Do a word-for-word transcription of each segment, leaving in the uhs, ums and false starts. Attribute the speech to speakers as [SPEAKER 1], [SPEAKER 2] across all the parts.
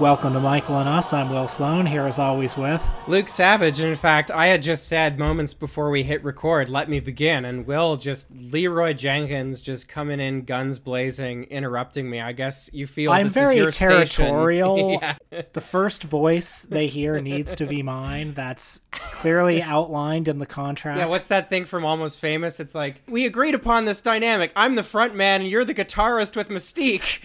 [SPEAKER 1] Welcome to Michael and Us. I'm Will Sloan, here as always with
[SPEAKER 2] Luke Savage. And in fact, I had just said moments before we hit record, let me begin. And Will just, Leroy Jenkins just coming in guns blazing, interrupting me. I guess you feel
[SPEAKER 1] I'm
[SPEAKER 2] this
[SPEAKER 1] very
[SPEAKER 2] is your
[SPEAKER 1] territorial.
[SPEAKER 2] Yeah.
[SPEAKER 1] The first voice they hear needs to be mine. That's clearly outlined in the contract.
[SPEAKER 2] Yeah, what's that thing from Almost Famous? It's like, we agreed upon this dynamic. I'm the front man and you're the guitarist with Mystique.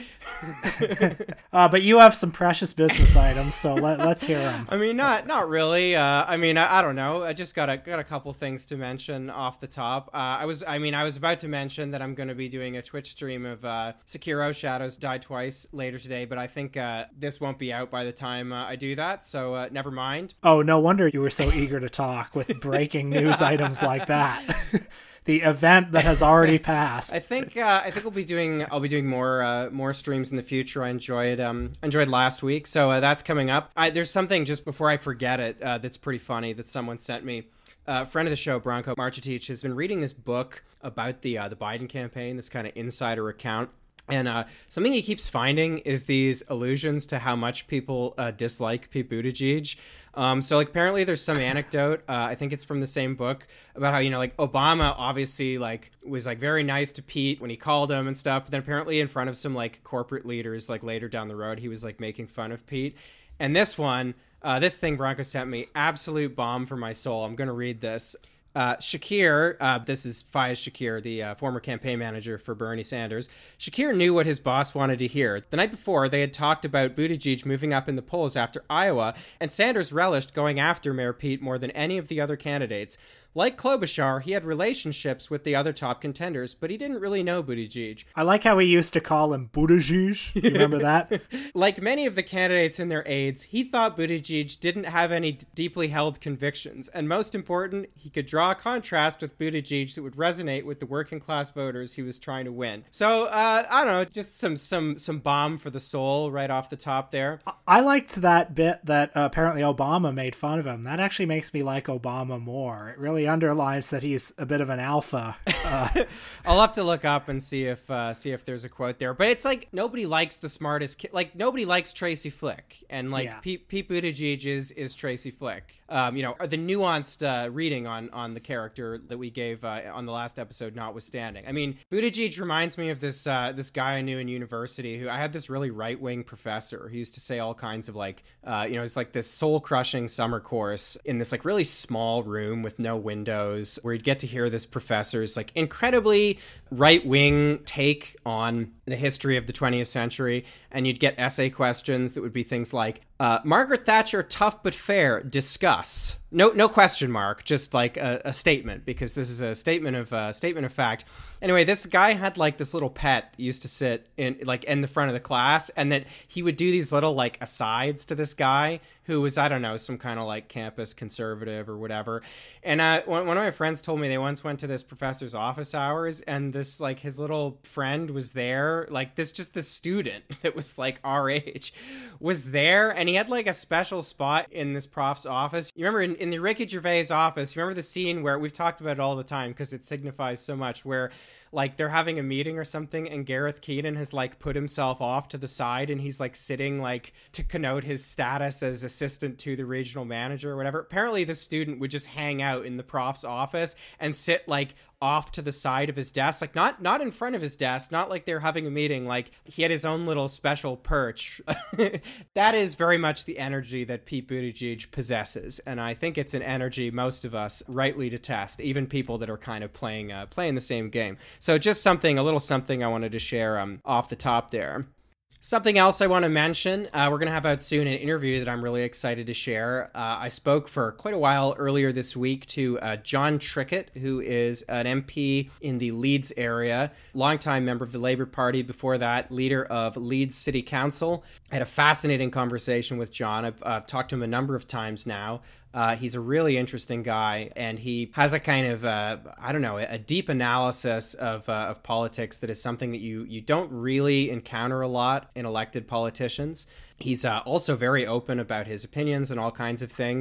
[SPEAKER 1] uh, but you have some precious business items, so let, let's hear them.
[SPEAKER 2] I mean, not not really. Uh, I mean, I, I don't know. I just got a got a couple things to mention off the top. Uh, I was, I mean, I was about to mention that I'm going to be doing a Twitch stream of uh, Sekiro: Shadows Die Twice later today, but I think uh, this won't be out by the time uh, I do that, so uh, never mind.
[SPEAKER 1] Oh, no wonder you were so eager to talk with breaking news items like that. The event that has already passed.
[SPEAKER 2] I think uh, I think we'll be doing I'll be doing more uh, more streams in the future. I enjoyed um enjoyed last week, so uh, that's coming up. I, there's something just before I forget it uh, that's pretty funny that someone sent me. Uh, a friend of the show, Branko Marcetic, has been reading this book about the uh, the Biden campaign, this kind of insider account. And uh, something he keeps finding is these allusions to how much people uh, dislike Pete Buttigieg. Um, so, like, apparently there's some anecdote, uh, I think it's from the same book, about how, you know, like, Obama obviously, like, was, like, very nice to Pete when he called him and stuff. But then apparently in front of some, like, corporate leaders, like, later down the road, he was, like, making fun of Pete. And this one, uh, this thing Branko sent me, absolute bomb for my soul. I'm going to read this. Uh, Shakir, uh, this is Fayez Shakir, the uh, former campaign manager for Bernie Sanders. Shakir knew what his boss wanted to hear. The night before, they had talked about Buttigieg moving up in the polls after Iowa, and Sanders relished going after Mayor Pete more than any of the other candidates. Like Klobuchar, he had relationships with the other top contenders, but he didn't really know Buttigieg.
[SPEAKER 1] I like how we used to call him Buttigieg. You remember that?
[SPEAKER 2] Like many of the candidates and their aides, he thought Buttigieg didn't have any d- deeply held convictions. And most important, he could draw a contrast with Buttigieg that would resonate with the working class voters he was trying to win. So, uh, I don't know, just some some some balm for the soul right off the top there.
[SPEAKER 1] I liked that bit that uh, apparently Obama made fun of him. That actually makes me like Obama more. It really underlines that he's a bit of an alpha. Uh,
[SPEAKER 2] I'll have to look up and see if uh, see if there's a quote there. But it's like nobody likes the smartest kid. Like nobody likes Tracy Flick, and like
[SPEAKER 1] yeah.
[SPEAKER 2] Pete, Pete Buttigieg is is Tracy Flick. Um, you know, the nuanced uh, reading on on the character that we gave uh, on the last episode, notwithstanding. I mean, Buttigieg reminds me of this uh, this guy I knew in university who I had this really right wing professor who used to say all kinds of like, uh, you know, it's like this soul crushing summer course in this like really small room with no windows where you'd get to hear this professor's like incredibly right wing take on the history of the twentieth century. And you'd get essay questions that would be things like, uh, Margaret Thatcher, tough but fair, discuss. No, no question mark, just like a, a statement, because this is a statement of uh, statement of fact. Anyway, this guy had like this little pet that used to sit in like in the front of the class, and that he would do these little like asides to this guy who was, I don't know, some kind of like campus conservative or whatever. And uh, one, one of my friends told me they once went to this professor's office hours, and this like his little friend was there, like this just this student that was like our age was there, and he had like a special spot in this prof's office. You remember in, in the Ricky Gervais office, you remember the scene where we've talked about it all the time because it signifies so much, where like they're having a meeting or something and Gareth Keenan has like put himself off to the side and he's like sitting like to connote his status as assistant to the regional manager or whatever. Apparently the student would just hang out in the prof's office and sit like off to the side of his desk, like not not in front of his desk, not like they're having a meeting, like he had his own little special perch. That is very much the energy that Pete Buttigieg possesses, and I think it's an energy most of us rightly detest, even people that are kind of playing uh, playing the same game. So just something, a little something I wanted to share um, off the top there. Something else I want to mention, uh, we're going to have out soon an interview that I'm really excited to share. Uh, I spoke for quite a while earlier this week to uh, John Trickett, who is an M P in the Leeds area, longtime member of the Labour Party. Before that, leader of Leeds City Council. I had a fascinating conversation with John. I've uh, talked to him a number of times now. Uh, he's a really interesting guy, and he has a kind of, uh, I don't know, a deep analysis of uh, of politics that is something that you you don't really encounter a lot in elected politicians. He's uh, also very open about his opinions and all kinds of things.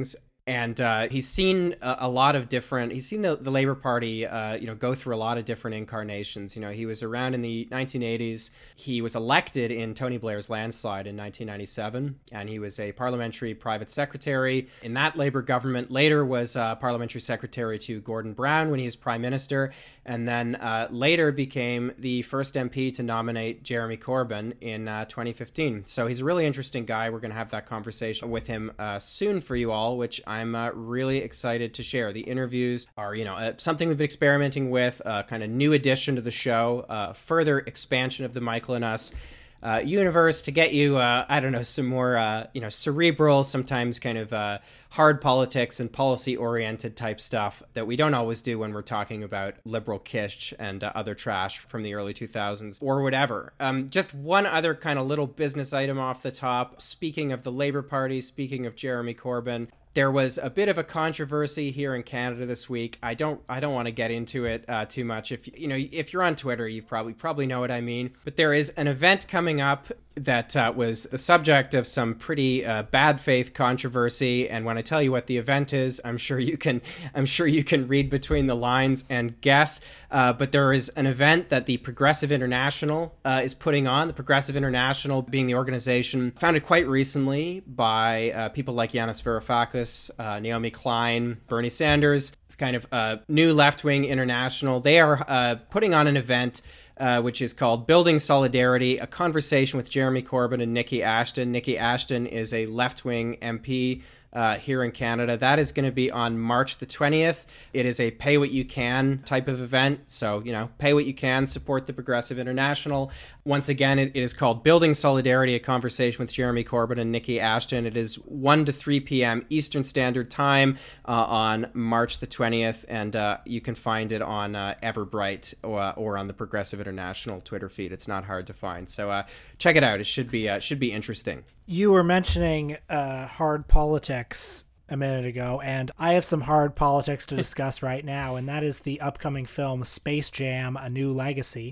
[SPEAKER 2] And uh, he's seen a, a lot of different, he's seen the, the Labour Party, uh, you know, go through a lot of different incarnations. You know, he was around in the nineteen eighties. He was elected in Tony Blair's landslide in nineteen ninety-seven, and he was a parliamentary private secretary in that Labour government. Later was uh, parliamentary secretary to Gordon Brown when he was prime minister, and then uh, later became the first M P to nominate Jeremy Corbyn in uh, twenty fifteen. So he's a really interesting guy. We're going to have that conversation with him uh, soon for you all, which I'm uh, really excited to share. The interviews are, you know, uh, something we've been experimenting with, a uh, kind of new addition to the show, uh, further expansion of the Michael and Us Uh, universe to get you, uh, I don't know, some more, uh, you know, cerebral, sometimes kind of uh, hard politics and policy-oriented type stuff that we don't always do when we're talking about liberal kitsch and uh, other trash from the early two thousands or whatever. Um, just one other kind of little business item off the top. Speaking of the Labour Party, speaking of Jeremy Corbyn, there was a bit of a controversy here in Canada this week. I don't I don't want to get into it uh, too much. If you know if you're on Twitter, you probably probably know what I mean. But there is an event coming up that uh, was the subject of some pretty uh, bad faith controversy. And when I tell you what the event is, I'm sure you can I'm sure you can read between the lines and guess. Uh, but there is an event that the Progressive International uh, is putting on. The Progressive International being the organization founded quite recently by uh, people like Yanis Varoufakis, Uh, Naomi Klein, Bernie Sanders. It's kind of a new left-wing international. They are uh, putting on an event uh, which is called Building Solidarity, a conversation with Jeremy Corbyn and Nikki Ashton. Nikki Ashton is a left-wing M P uh, here in Canada. That is going to be on March the twentieth. It is a pay what you can type of event. So, you know, pay what you can, support the Progressive International. Once again, it, it is called Building Solidarity, a conversation with Jeremy Corbyn and Nikki Ashton. It is one to three p.m. Eastern Standard Time uh, on March the twentieth, and uh, you can find it on uh, Everbright or, or on the Progressive International Twitter feed. It's not hard to find. So uh, check it out. It should be uh, should be interesting.
[SPEAKER 1] You were mentioning uh, hard politics a minute ago, and I have some hard politics to discuss right now, and that is the upcoming film Space Jam: A New Legacy.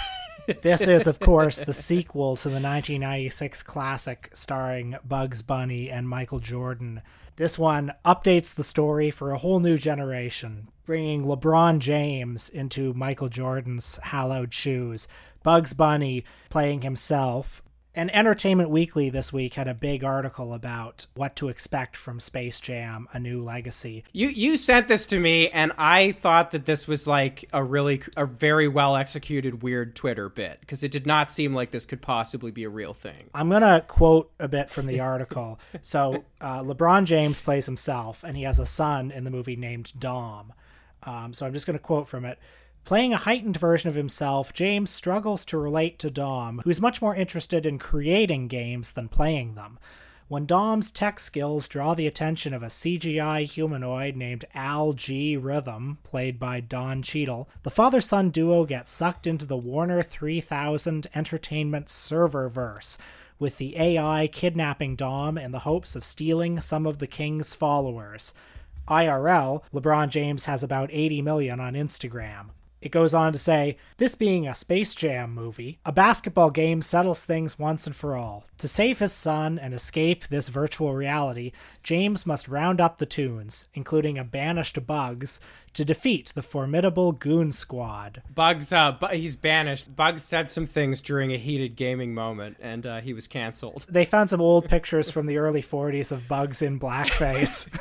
[SPEAKER 1] This is, of course, the sequel to the nineteen ninety-six classic starring Bugs Bunny and Michael Jordan. This one updates the story for a whole new generation, bringing LeBron James into Michael Jordan's hallowed shoes, Bugs Bunny playing himself. And Entertainment Weekly this week had a big article about what to expect from Space Jam: A New Legacy.
[SPEAKER 2] You you sent this to me, and I thought that this was like a really, a very well executed weird Twitter bit, because it did not seem like this could possibly be a real thing.
[SPEAKER 1] I'm going to quote a bit from the article. So uh, LeBron James plays himself, and he has a son in the movie named Dom. Um, so I'm just going to quote from it. Playing a heightened version of himself, James struggles to relate to Dom, who's much more interested in creating games than playing them. When Dom's tech skills draw the attention of a C G I humanoid named Al G. Rhythm, played by Don Cheadle, the father-son duo gets sucked into the Warner three thousand Entertainment serververse, with the A I kidnapping Dom in the hopes of stealing some of the king's followers. I R L, LeBron James has about eighty million on Instagram. It goes on to say, this being a Space Jam movie, a basketball game settles things once and for all. To save his son and escape this virtual reality, James must round up the Toons, including a banished Bugs, to defeat the formidable Goon Squad.
[SPEAKER 2] Bugs, uh, bu- he's banished. Bugs said some things during a heated gaming moment, and uh, he was canceled.
[SPEAKER 1] They found some old pictures from the early forties of Bugs in blackface.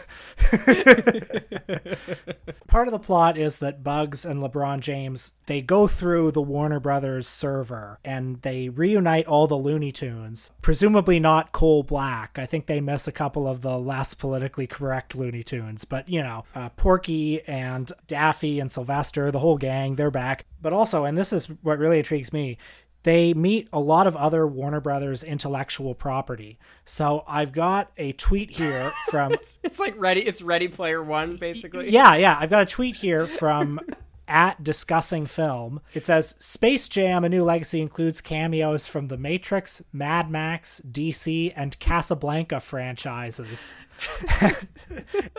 [SPEAKER 1] Part of the plot is that Bugs and LeBron James, they go through the Warner Brothers server, and they reunite all the Looney Tunes. Presumably not Coal Black. I think they miss a couple of the less politically correct Looney Tunes, but, you know, uh, Porky and Daffy and Sylvester, the whole gang, they're back. But also, and this is what really intrigues me, they meet a lot of other Warner Brothers intellectual property. So I've got a tweet here from...
[SPEAKER 2] it's, it's like Ready, it's Ready Player One, basically.
[SPEAKER 1] Yeah, yeah. I've got a tweet here from... at Discussing Film. It says, Space Jam: A New Legacy includes cameos from the Matrix, Mad Max, D C, and Casablanca franchises.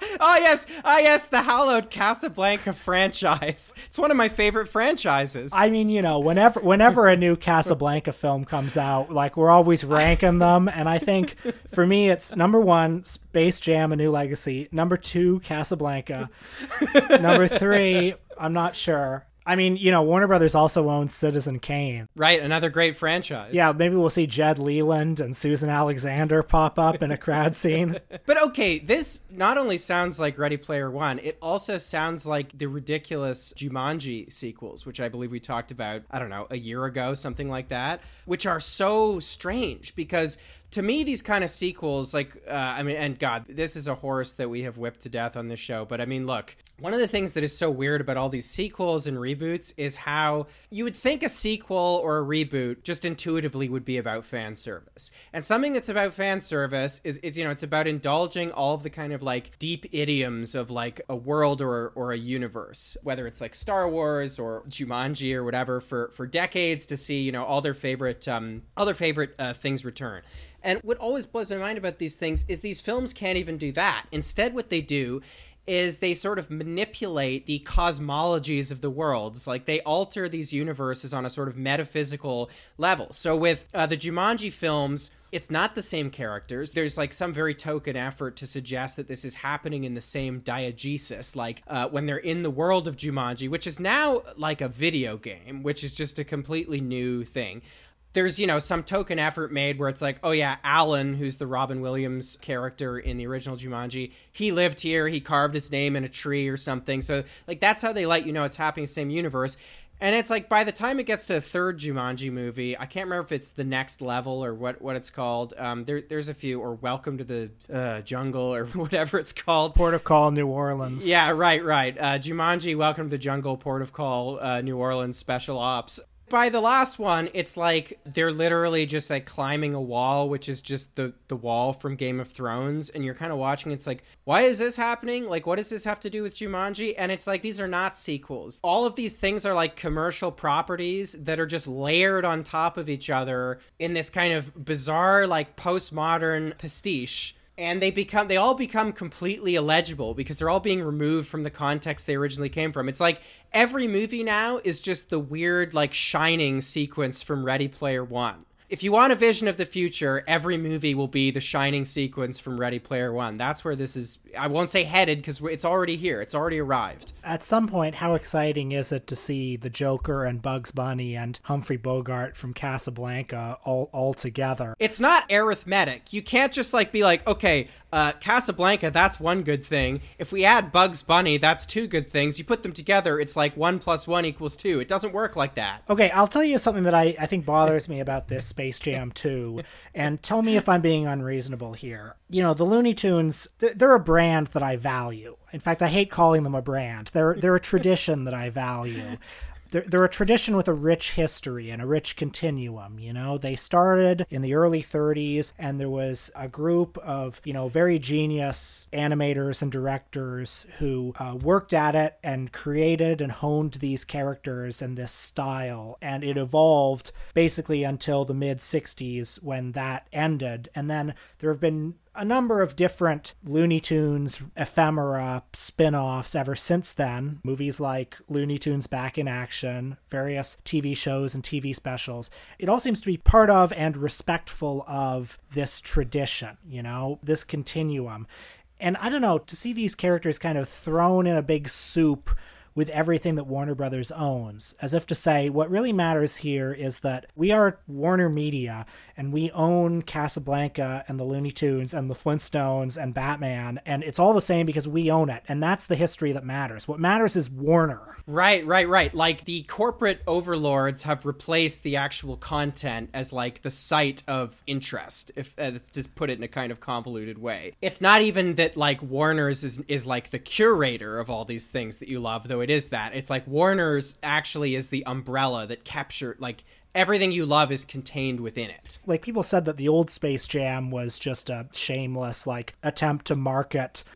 [SPEAKER 2] Oh, yes. Oh, yes. The hallowed Casablanca franchise. It's one of my favorite franchises.
[SPEAKER 1] I mean, you know, whenever whenever a new Casablanca film comes out, like, we're always ranking them. And I think for me, it's number one, Space Jam: A New Legacy. Number two, Casablanca. Number three, I'm not sure. I mean, you know, Warner Brothers also owns Citizen Kane.
[SPEAKER 2] Right, another great franchise.
[SPEAKER 1] Yeah, maybe we'll see Jed Leland and Susan Alexander pop up in a crowd scene.
[SPEAKER 2] But okay, this not only sounds like Ready Player One, it also sounds like the ridiculous Jumanji sequels, which I believe we talked about, I don't know, a year ago, something like that, which are so strange because to me, these kind of sequels, like, uh, I mean, and God, this is a horse that we have whipped to death on this show. But I mean, look, one of the things that is so weird about all these sequels and reboots is how you would think a sequel or a reboot just intuitively would be about fan service. And something that's about fan service is, it's, you know, it's about indulging all of the kind of like deep idioms of like a world or, or a universe, whether it's like Star Wars or Jumanji or whatever, for, for decades to see, you know, all their favorite, um, all their favorite uh, things return. And what always blows my mind about these things is these films can't even do that. Instead, what they do is they sort of manipulate the cosmologies of the worlds. Like, they alter these universes on a sort of metaphysical level. So with uh, the Jumanji films, it's not the same characters. There's like some very token effort to suggest that this is happening in the same diegesis, like uh, when they're in the world of Jumanji, which is now like a video game, which is just a completely new thing. There's, you know, some token effort made where it's like, oh yeah, Alan, who's the Robin Williams character in the original Jumanji, he lived here, he carved his name in a tree or something. So, like, that's how they let you know it's happening in the same universe. And it's like, by the time it gets to the third Jumanji movie, I can't remember if it's The Next Level or what, what it's called. Um, there, there's a few, or Welcome to the uh, Jungle or whatever it's called.
[SPEAKER 1] Port of Call, New Orleans.
[SPEAKER 2] Yeah, right, right. Uh, Jumanji, Welcome to the Jungle, Port of Call, uh, New Orleans, Special Ops. By the last one, it's like they're literally just like climbing a wall, which is just the, the wall from Game of Thrones. And you're kind of watching. It's like, why is this happening? Like, what does this have to do with Jumanji? And it's like, these are not sequels. All of these things are like commercial properties that are just layered on top of each other in this kind of bizarre, like postmodern pastiche. And they become, they all become completely illegible because they're all being removed from the context they originally came from. It's like every movie now is just the weird, like, Shining sequence from Ready Player One. If you want a vision of the future, every movie will be the Shining sequence from Ready Player One. That's where this is, I won't say headed, because it's already here. It's already arrived.
[SPEAKER 1] At some point, how exciting is it to see the Joker and Bugs Bunny and Humphrey Bogart from Casablanca all, all together?
[SPEAKER 2] It's not arithmetic. You can't just like be like, okay, uh, Casablanca, that's one good thing. If we add Bugs Bunny, that's two good things. You put them together, it's like one plus one equals two. It doesn't work like that.
[SPEAKER 1] Okay, I'll tell you something that I, I think bothers me about this Space Jam two, and tell me if I'm being unreasonable here. You know, the Looney Tunes, they're a brand that I value. In fact, I hate calling them a brand. They're they're a tradition that I value. They're, they're a tradition with a rich history and a rich continuum, you know? They started in the early thirties, and there was a group of, you know, very genius animators and directors who uh, worked at it and created and honed these characters and this style, and it evolved basically until the mid-sixties when that ended. And then there have been a number of different Looney Tunes ephemera spin-offs ever since then. Movies like Looney Tunes Back in Action, various T V shows and T V specials. It all seems to be part of and respectful of this tradition, you know, this continuum. And I don't know, to see these characters kind of thrown in a big soup with everything that Warner Brothers owns, as if to say, what really matters here is that we are Warner Media, and we own Casablanca and the Looney Tunes and the Flintstones and Batman, and it's all the same because we own it, and that's the history that matters. What matters is Warner.
[SPEAKER 2] Right, right, right. Like, the corporate overlords have replaced the actual content as, like, the site of interest, if uh, let's just put it in a kind of convoluted way. It's not even that, like, Warner's is, is, like, the curator of all these things that you love, though it is that. It's like Warner's actually is the umbrella that capture, like, everything you love is contained within it.
[SPEAKER 1] Like, people said that the old Space Jam was just a shameless, like, attempt to market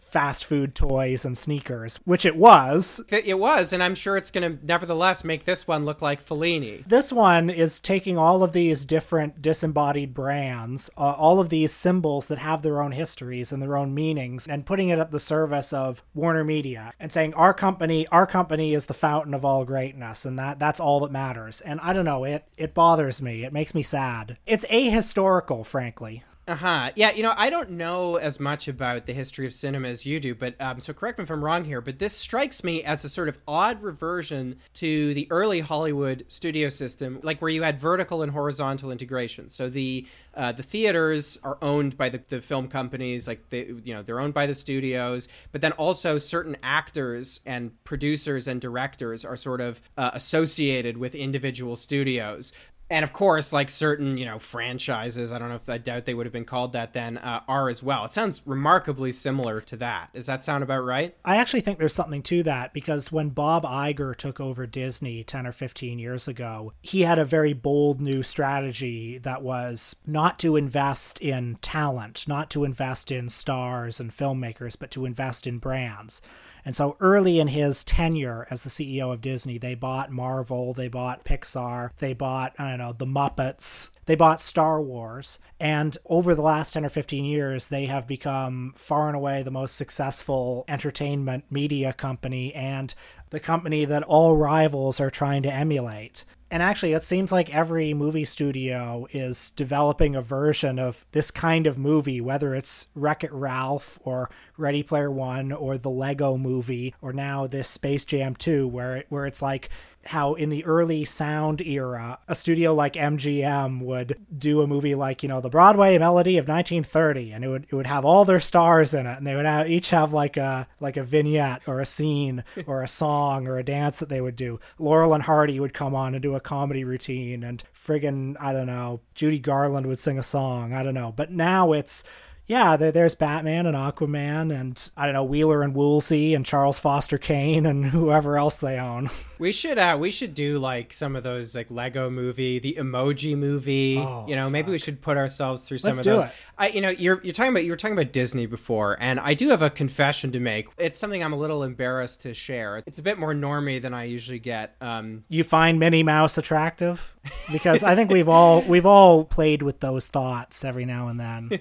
[SPEAKER 1] fast food toys and sneakers, which it was.
[SPEAKER 2] It was, and I'm sure it's going to nevertheless make this one look like Fellini.
[SPEAKER 1] This one is taking all of these different disembodied brands, uh, all of these symbols that have their own histories and their own meanings, and putting it at the service of Warner Media and saying our company, our company is the fountain of all greatness, and that that's all that matters. And I don't know, it it bothers me. It makes me sad. It's ahistorical, frankly.
[SPEAKER 2] Uh-huh. Yeah, you know, I don't know as much about the history of cinema as you do, but um, so correct me if I'm wrong here, but this strikes me as a sort of odd reversion to the early Hollywood studio system, like where you had vertical and horizontal integration. So the uh, the theaters are owned by the, the film companies, like they, you know, they're owned by the studios, but then also certain actors and producers and directors are sort of uh, associated with individual studios. And of course, like certain, you know, franchises, I don't know if I doubt they would have been called that then, uh, are as well. It sounds remarkably similar to that. Does that sound about right?
[SPEAKER 1] I actually think there's something to that, because when Bob Iger took over Disney ten or fifteen years ago, he had a very bold new strategy that was not to invest in talent, not to invest in stars and filmmakers, but to invest in brands. And so early in his tenure as the C E O of Disney, they bought Marvel, they bought Pixar, they bought, I don't know, the Muppets, they bought Star Wars. And over the last ten or fifteen years, they have become far and away the most successful entertainment media company and the company that all rivals are trying to emulate. And actually, it seems like every movie studio is developing a version of this kind of movie, whether it's Wreck-It Ralph or Ready Player One or the Lego Movie, or now this Space Jam two, where it, where it's like how in the early sound era, a studio like M G M would do a movie like, you know, the Broadway Melody of nineteen thirty, and it would it would have all their stars in it, and they would have, each have like a like a vignette or a scene or a song or a dance that they would do. Laurel and Hardy would come on and do a comedy routine, and friggin', I don't know, Judy Garland would sing a song, I don't know. But now it's, yeah, there, there's Batman and Aquaman and, I don't know, Wheeler and Woolsey and Charles Foster Kane and whoever else they own.
[SPEAKER 2] We should uh, we should do like some of those, like Lego Movie, the Emoji Movie. Oh, you know, fuck. Maybe we should put ourselves through some
[SPEAKER 1] Let's
[SPEAKER 2] of
[SPEAKER 1] do
[SPEAKER 2] those.
[SPEAKER 1] It.
[SPEAKER 2] I, you know, you're you're talking about you were talking about Disney before, and I do have a confession to make. It's something I'm a little embarrassed to share. It's a bit more normie than I usually get. Um,
[SPEAKER 1] you find Minnie Mouse attractive? Because I think we've all we've all played with those thoughts every now and then.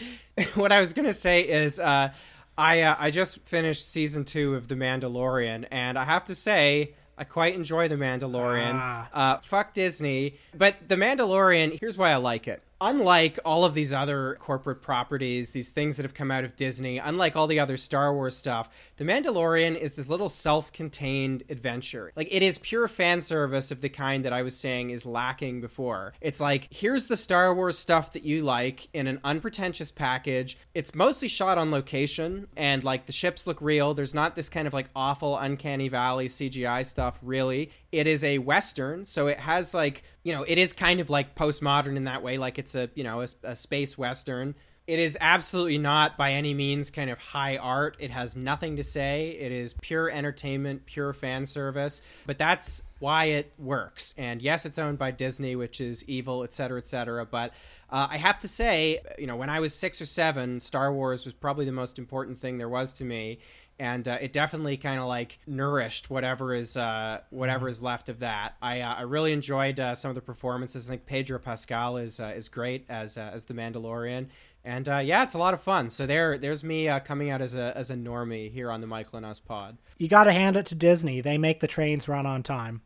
[SPEAKER 2] What I was gonna say is, uh, I uh, I just finished season two of The Mandalorian, and I have to say, I quite enjoy The Mandalorian. Ah. Uh, fuck Disney, but The Mandalorian, here's why I like it. Unlike all of these other corporate properties, these things that have come out of Disney, unlike all the other Star Wars stuff, The Mandalorian is this little self-contained adventure. Like, it is pure fan service of the kind that I was saying is lacking before. It's like, here's the Star Wars stuff that you like in an unpretentious package. It's mostly shot on location, and like the ships look real. There's not this kind of like awful uncanny valley C G I stuff, really. It is a Western, so it has like, you know, it is kind of like postmodern in that way, like it's a, you know, a, a space Western. It is absolutely not by any means kind of high art. It has nothing to say. It is pure entertainment, pure fan service, but that's why it works. And yes, it's owned by Disney, which is evil, et cetera, et cetera. But uh, I have to say, you know, when I was six or seven, Star Wars was probably the most important thing there was to me. And uh, it definitely kind of like nourished whatever is uh, whatever is left of that. I uh, I really enjoyed uh, some of the performances. I think Pedro Pascal is uh, is great as uh, as the Mandalorian, and uh, yeah, it's a lot of fun. So there there's me uh, coming out as a as a normie here on the Michael and Us pod.
[SPEAKER 1] You got to hand it to Disney. They make the trains run on time.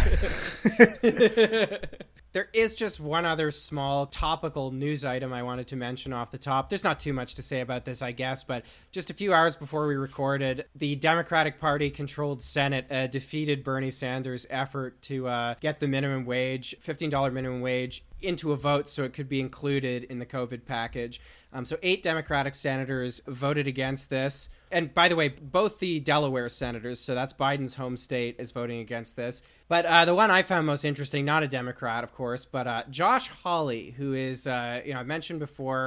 [SPEAKER 2] There is just one other small topical news item I wanted to mention off the top. There's not too much to say about this, I guess, but just a few hours before we recorded, the Democratic Party-controlled Senate uh, defeated Bernie Sanders' effort to uh, get the minimum wage, fifteen dollars minimum wage, into a vote so it could be included in the COVID package. Um, so eight Democratic senators voted against this. And by the way, both the Delaware senators, so that's Biden's home state, is voting against this. But uh, the one I found most interesting, not a Democrat, of course, but uh, Josh Hawley, who is, uh, you know, I mentioned before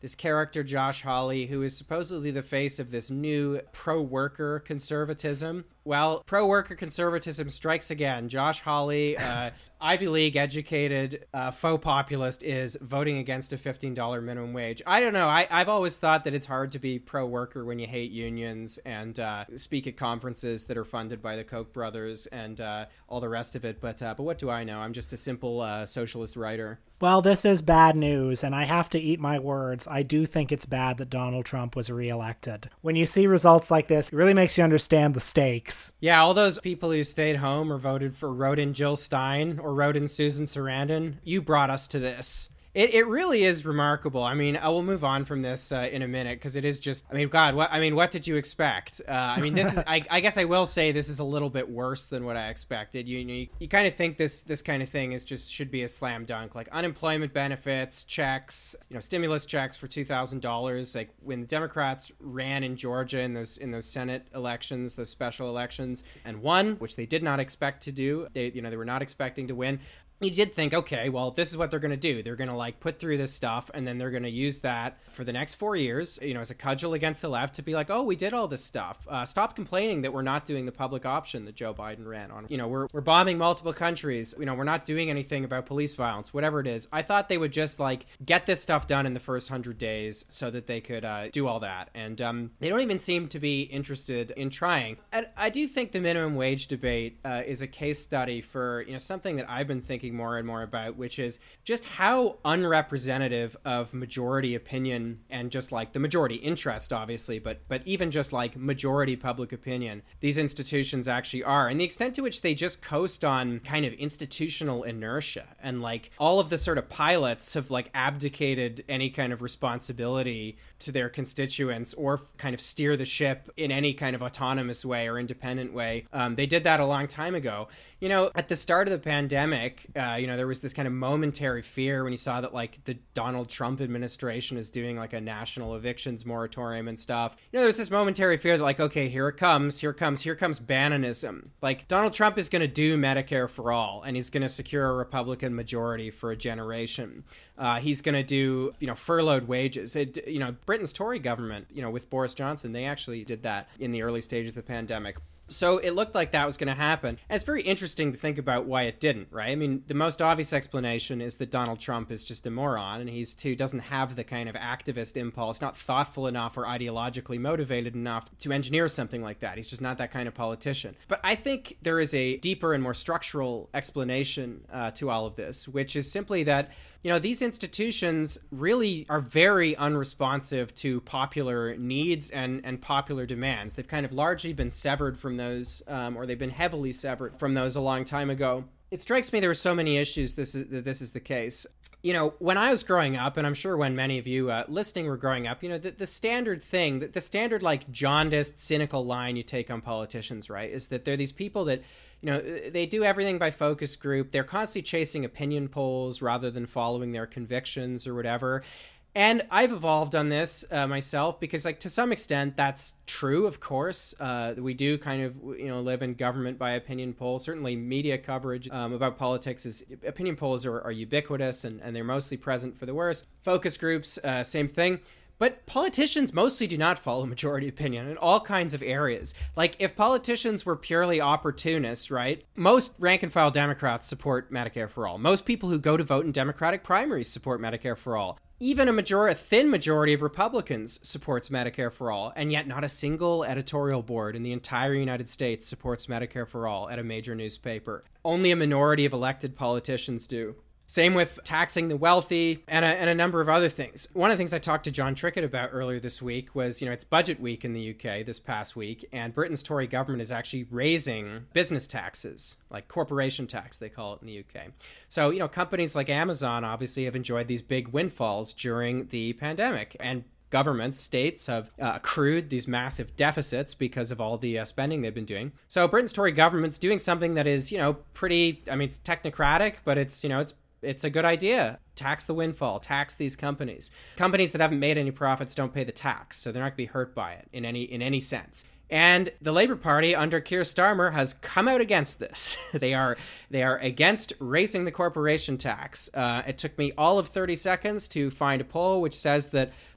[SPEAKER 2] this character, Josh Hawley, who is supposedly the face of this new pro-worker conservatism. Well, pro-worker conservatism strikes again. Josh Hawley, uh, Ivy League educated uh, faux populist, is voting against a fifteen dollars minimum wage. I don't know. I, I've always thought that it's hard to be pro-worker when you hate unions and uh, speak at conferences that are funded by the Koch brothers and uh, all the rest of it. But uh, but what do I know? I'm just a simple uh, socialist writer.
[SPEAKER 1] Well, this is bad news, and I have to eat my words. I do think it's bad that Donald Trump was reelected. When you see results like this, it really makes you understand the stakes.
[SPEAKER 2] Yeah, all those people who stayed home or voted for Rodin Jill Stein or Rodin Susan Sarandon, you brought us to this. It it really is remarkable. I mean, I will move on from this uh, in a minute because it is just, I mean, God, what, I mean, what did you expect? Uh, I mean, this is, I, I guess I will say this is a little bit worse than what I expected. You you, you kind of think this this kind of thing is just, should be a slam dunk, like unemployment benefits, checks, you know, stimulus checks for two thousand dollars. Like when the Democrats ran in Georgia in those, in those Senate elections, those special elections, and won, which they did not expect to do. They, you know, they were not expecting to win. You did think, okay, well, this is what they're going to do. They're going to like put through this stuff and then they're going to use that for the next four years, you know, as a cudgel against the left to be like, oh, we did all this stuff. Uh, stop complaining that we're not doing the public option that Joe Biden ran on. You know, we're, we're bombing multiple countries. You know, we're not doing anything about police violence, whatever it is. I thought they would just like get this stuff done in the first hundred days so that they could uh, do all that. And um, they don't even seem to be interested in trying. And I do think the minimum wage debate uh, is a case study for, you know, something that I've been thinking more and more about, which is just how unrepresentative of majority opinion and just like the majority interest, obviously, but but even just like majority public opinion these institutions actually are, and the extent to which they just coast on kind of institutional inertia, and like all of the sort of pilots have like abdicated any kind of responsibility to their constituents or kind of steer the ship in any kind of autonomous way or independent way. Um, they did that a long time ago. You know, at the start of the pandemic, uh, you know, there was this kind of momentary fear when you saw that like the Donald Trump administration is doing like a national evictions moratorium and stuff. You know, there's this momentary fear that like, okay, here it comes, here comes, here comes Bannonism. Like Donald Trump is going to do Medicare for all, and he's going to secure a Republican majority for a generation. Uh, he's going to do, you know, furloughed wages. It, you know, Britain's Tory government, you know, with Boris Johnson, they actually did that in the early stages of the pandemic. So it looked like that was going to happen. And it's very interesting to think about why it didn't, right? I mean, the most obvious explanation is that Donald Trump is just a moron, and he's too doesn't have the kind of activist impulse, not thoughtful enough or ideologically motivated enough to engineer something like that. He's just not that kind of politician. But I think there is a deeper and more structural explanation uh, to all of this, which is simply that, you know, these institutions really are very unresponsive to popular needs and, and popular demands. They've kind of largely been severed from those, um, or they've been heavily severed from those a long time ago. It strikes me there are so many issues this is, that this is the case. You know, when I was growing up, and I'm sure when many of you uh, listening were growing up, you know, the, the standard thing, the, the standard like jaundiced, cynical line you take on politicians, right, is that they're these people that, you know, they do everything by focus group. They're constantly chasing opinion polls rather than following their convictions or whatever. And I've evolved on this uh, myself because, like, to some extent, that's true, of course. Uh, we do kind of, you know, live in government by opinion polls. Certainly media coverage um, about politics is, opinion polls are, are ubiquitous and, and they're mostly present for the worst. Focus groups, uh, same thing. But politicians mostly do not follow majority opinion in all kinds of areas. Like, if politicians were purely opportunists, right, most rank and file Democrats support Medicare for all. Most people who go to vote in Democratic primaries support Medicare for all. Even a majority, a thin majority of Republicans supports Medicare for all, and yet not a single editorial board in the entire United States supports Medicare for all at a major newspaper. Only a minority of elected politicians do. Same with taxing the wealthy and a, and a number of other things. One of the things I talked to John Trickett about earlier this week was, you know, it's budget week in the U K this past week, and Britain's Tory government is actually raising business taxes, like corporation tax, they call it in the U K. So, you know, companies like Amazon obviously have enjoyed these big windfalls during the pandemic, and governments, states have uh, accrued these massive deficits because of all the uh, spending they've been doing. So Britain's Tory government's doing something that is, you know, pretty, I mean, it's technocratic, but it's, you know, it's It's a good idea. Tax the windfall, tax these companies. Companies that haven't made any profits don't pay the tax, so they're not going to be hurt by it in any in any sense. And the Labour Party under Keir Starmer has come out against this. they are they are against raising the corporation tax. Uh, it took me all of thirty seconds to find a poll which says that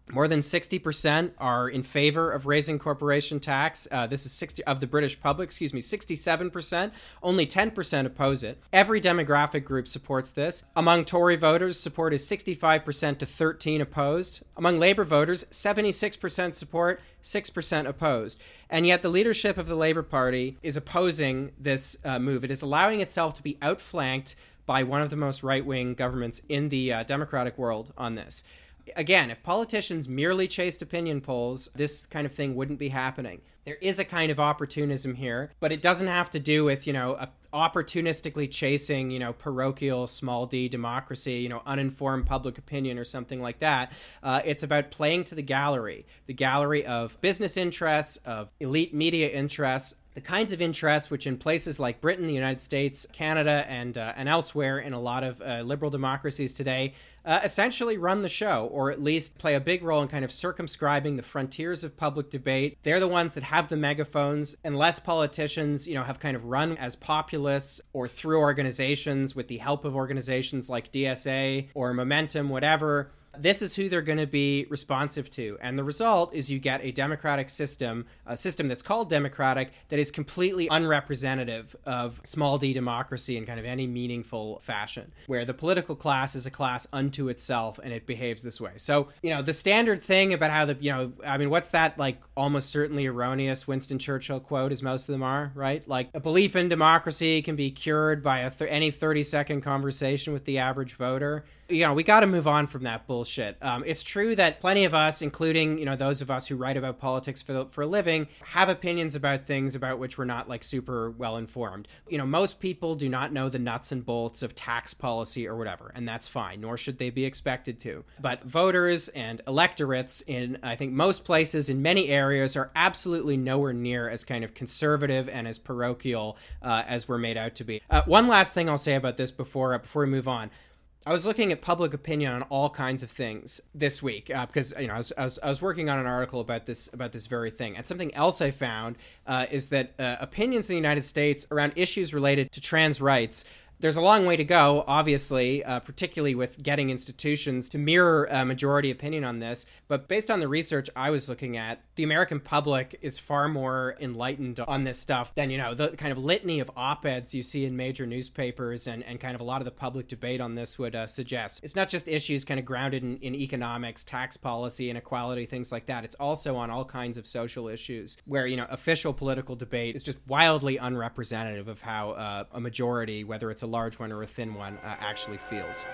[SPEAKER 2] More than sixty percent are in favor of raising corporation tax. Uh, this is sixty of the British public, excuse me, sixty-seven percent. Only ten percent oppose it. Every demographic group supports this. Among Tory voters, support is sixty-five percent to thirteen opposed. Among Labour voters, seventy-six percent support, six percent opposed. And yet the leadership of the Labour Party is opposing this uh, move. It is allowing itself to be outflanked by one of the most right-wing governments in the uh, democratic world on this. Again, if politicians merely chased opinion polls, this kind of thing wouldn't be happening. There is a kind of opportunism here, but it doesn't have to do with, you know, a opportunistically chasing, you know, parochial small d democracy, you know, uninformed public opinion or something like that. Uh, it's about playing to the gallery, the gallery of business interests, of elite media interests, the kinds of interests which in places like Britain, the United States, Canada, and uh, and elsewhere in a lot of uh, liberal democracies today uh, essentially run the show, or at least play a big role in kind of circumscribing the frontiers of public debate. They're the ones that have the megaphones. Unless politicians, you know, have kind of run as populists or through organizations with the help of organizations like D S A or Momentum, whatever, this is who they're going to be responsive to. And the result is you get a democratic system, a system that's called democratic, that is completely unrepresentative of small d democracy in kind of any meaningful fashion, where the political class is a class unto itself and it behaves this way. So, you know, the standard thing about how the, you know, I mean, what's that like almost certainly erroneous Winston Churchill quote, as most of them are, right? Like, a belief in democracy can be cured by a th- any thirty second conversation with the average voter. You know, we got to move on from that bullshit. Um, it's true that plenty of us, including, you know, those of us who write about politics for, for a living, have opinions about things about which we're not like super well informed. You know, most people do not know the nuts and bolts of tax policy or whatever, and that's fine, nor should they be expected to. But voters and electorates in, I think, most places in many areas are absolutely nowhere near as kind of conservative and as parochial uh, as we're made out to be. Uh, one last thing I'll say about this before uh, before we move on. I was looking at public opinion on all kinds of things this week uh, because, you know, I was, I was I was working on an article about this about this very thing. And something else I found uh, is that uh, opinions in the United States around issues related to trans rights, there's a long way to go, obviously, uh, particularly with getting institutions to mirror a majority opinion on this. But based on the research I was looking at, the American public is far more enlightened on this stuff than, you know, the kind of litany of op-eds you see in major newspapers and, and kind of a lot of the public debate on this would uh, suggest. It's not just issues kind of grounded in, in economics, tax policy, inequality, things like that. It's also on all kinds of social issues where, you know, official political debate is just wildly unrepresentative of how uh, a majority, whether it's a large one or a thin one, uh, actually feels.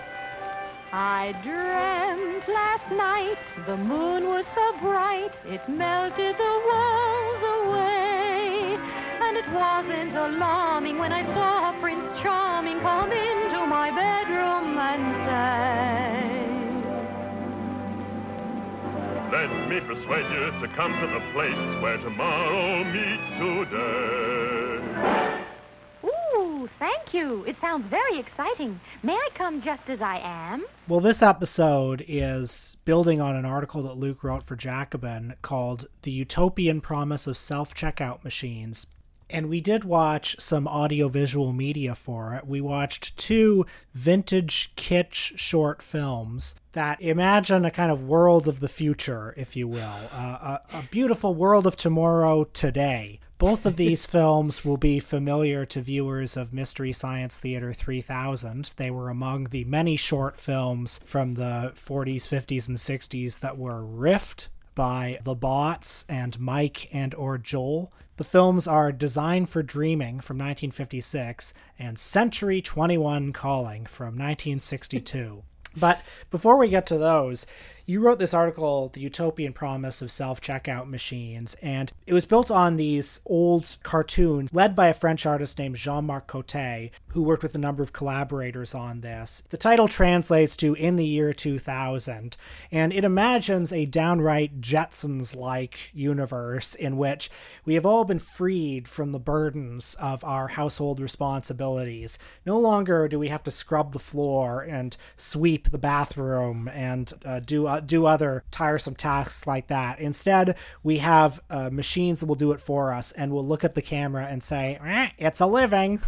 [SPEAKER 3] I dreamt last night the moon was so bright it melted the walls away, and it wasn't alarming when I saw Prince Charming come into my bedroom and say,
[SPEAKER 4] let me persuade you to come to the place where tomorrow meets today.
[SPEAKER 3] Ooh, thank you. It sounds very exciting. May I come just as I am?
[SPEAKER 1] Well, this episode is building on an article that Luke wrote for Jacobin called The Utopian Promise of Self-Checkout Machines. And we did watch some audiovisual media for it. We watched two vintage kitsch short films that imagine a kind of world of the future, if you will. Uh, a, a beautiful world of tomorrow today. Both of these films will be familiar to viewers of Mystery Science Theater three thousand. They were among the many short films from the forties, fifties, and sixties that were riffed by the Bots and Mike and or Joel. The films are Design for Dreaming from nineteen fifty-six and Century twenty-one Calling from nineteen sixty-two. But before we get to those, you wrote this article, The Utopian Promise of Self-Checkout Machines, and it was built on these old cartoons led by a French artist named Jean-Marc Coté, who worked with a number of collaborators on this. The title translates to In the Year two thousand, and it imagines a downright Jetsons-like universe in which we have all been freed from the burdens of our household responsibilities. No longer do we have to scrub the floor and sweep the bathroom and uh, do uh, do other tiresome tasks like that. Instead, we have uh, machines that will do it for us, and we'll look at the camera and say, eh, it's a living.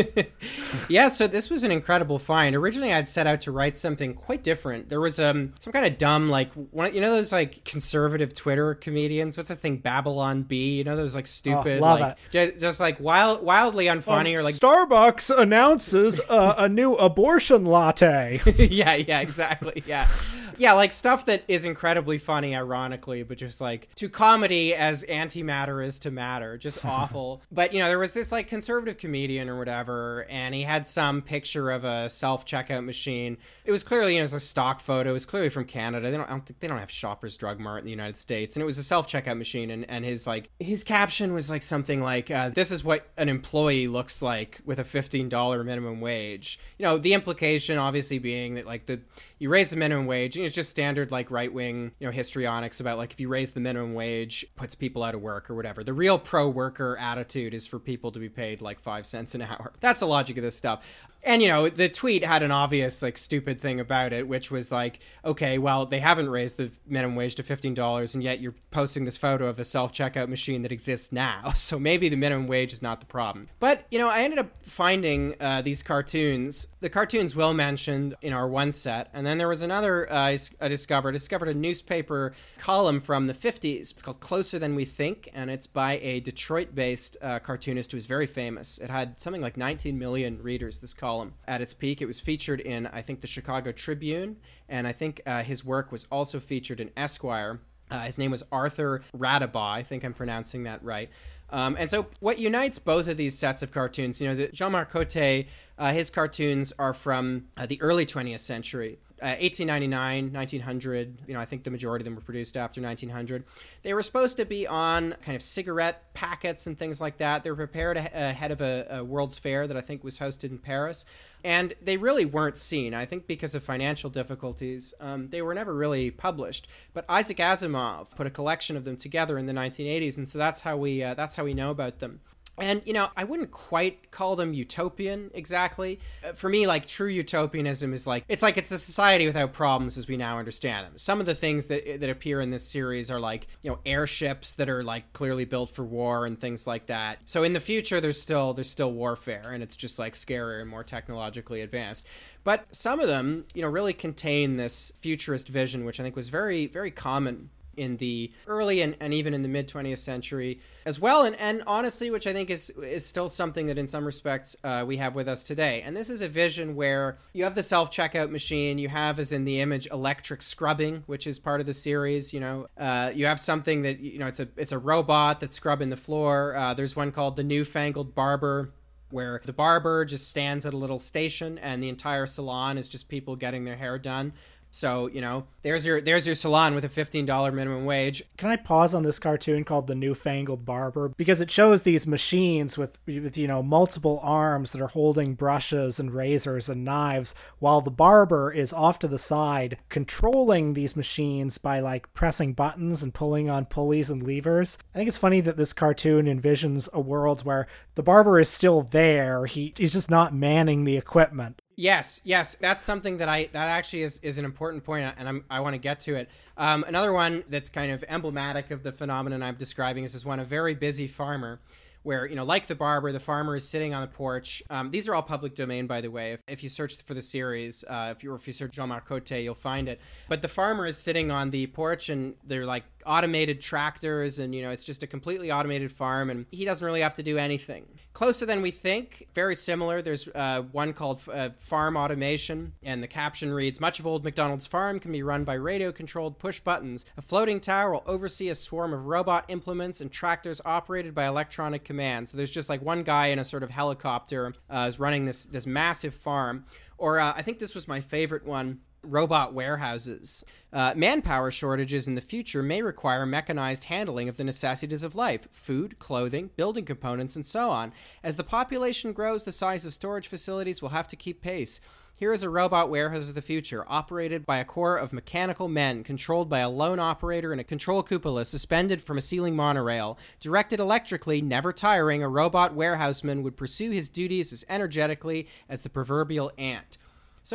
[SPEAKER 2] Yeah, so this was an incredible find. Originally, I'd set out to write something quite different. There was um some kind of dumb, like, one, you know those, like, conservative Twitter comedians? What's that thing, Babylon Bee? You know those, like, stupid,
[SPEAKER 1] oh, love
[SPEAKER 2] like,
[SPEAKER 1] it.
[SPEAKER 2] Just, just, like, wild, wildly unfunny um, or, like...
[SPEAKER 1] Starbucks announces uh, a new abortion latte.
[SPEAKER 2] yeah, yeah, exactly, yeah. Yeah, like, stuff that is incredibly funny, ironically, but just, like, to comedy as antimatter is to matter. Just awful. But, you know, there was this, like, conservative comedian or whatever, and he had some picture of a self-checkout machine. It was clearly, you know, it was a stock photo. It was clearly from Canada. They don't, I don't think, they don't have Shoppers Drug Mart in the United States. And it was a self-checkout machine, and, and his, like, his caption was, like, something like, uh, this is what an employee looks like with a fifteen dollars minimum wage. You know, the implication, obviously, being that, like, the you raise the minimum wage, and it's just standard, like, right-wing, you know, histrionics about, like, if you raise the minimum wage, puts people out of work or whatever. The real pro-worker attitude is for people to be paid, like, five cents an hour. That's the logic of this stuff. And, you know, the tweet had an obvious, like, stupid thing about it, which was like, okay, well, they haven't raised the minimum wage to fifteen dollars, and yet you're posting this photo of a self-checkout machine that exists now. So maybe the minimum wage is not the problem. But, you know, I ended up finding uh, these cartoons. The cartoons Will mentioned in our one set, and then there was another uh, I discovered. I discovered a newspaper column from the fifties. It's called Closer Than We Think, and it's by a Detroit-based uh, cartoonist who is very famous. It had something like nineteen million readers, this column. At its peak, it was featured in, I think, the Chicago Tribune, and I think uh, his work was also featured in Esquire. Uh, his name was Arthur Radabaugh. I think I'm pronouncing that right. Um, and so what unites both of these sets of cartoons, you know, the Jean-Marc Coté, uh, his cartoons are from uh, the early twentieth century. Uh, eighteen ninety-nine, nineteen hundred, you know, I think the majority of them were produced after nineteen hundred. They were supposed to be on kind of cigarette packets and things like that. They were prepared ahead of a, a World's Fair that I think was hosted in Paris. And they really weren't seen. I think because of financial difficulties, um, they were never really published. But Isaac Asimov put a collection of them together in the nineteen eighties, and so that's how we uh, that's how we know about them. And, you know, I wouldn't quite call them utopian exactly. For me, like, true utopianism is like, it's like it's a society without problems as we now understand them. Some of the things that that appear in this series are like, you know, airships that are like clearly built for war and things like that. So in the future, there's still there's still warfare, and it's just like scarier and more technologically advanced. But some of them, you know, really contain this futurist vision, which I think was very, very common in the early and, and even in the mid-twentieth century as well. And, and honestly, which I think is is still something that in some respects uh, we have with us today. And this is a vision where you have the self-checkout machine, you have, as in the image, electric scrubbing, which is part of the series. You know, uh, you have something that, you know, it's a, it's a robot that's scrubbing the floor. Uh, there's one called the Newfangled Barber, where the barber just stands at a little station and the entire salon is just people getting their hair done. So, you know, there's your there's your salon with a fifteen dollars minimum wage.
[SPEAKER 1] Can I pause on this cartoon called The Newfangled Barber? Because it shows these machines with, with, you know, multiple arms that are holding brushes and razors and knives, while the barber is off to the side controlling these machines by, like, pressing buttons and pulling on pulleys and levers. I think it's funny that this cartoon envisions a world where the barber is still there. He, he's just not manning the equipment.
[SPEAKER 2] Yes, yes, that's something that I that actually is, is an important point, and I'm, I want to get to it. Um, another one that's kind of emblematic of the phenomenon I'm describing is this one, a very busy farmer, where, you know, like the barber, the farmer is sitting on the porch. Um, these are all public domain, by the way. If, if you search for the series, uh, if you if you search Jean-Marc Coté, you'll find it. But the farmer is sitting on the porch, and they're like automated tractors, and, you know, it's just a completely automated farm, and he doesn't really have to do anything. Closer Than We Think, very similar. There's uh, one called uh, Farm Automation, and the caption reads, "Much of old MacDonald's farm can be run by radio-controlled push buttons. A floating tower will oversee a swarm of robot implements and tractors operated by electronic command." So there's just like one guy in a sort of helicopter uh, is running this this massive farm. Or uh, I think this was my favorite one, robot warehouses. Uh, manpower shortages in the future may require mechanized handling of the necessities of life, food, clothing, building components, and so on. As the population grows, the size of storage facilities will have to keep pace. Here is a robot warehouse of the future, operated by a corps of mechanical men, controlled by a lone operator in a control cupola suspended from a ceiling monorail. Directed electrically, never tiring, a robot warehouseman would pursue his duties as energetically as the proverbial ant. So,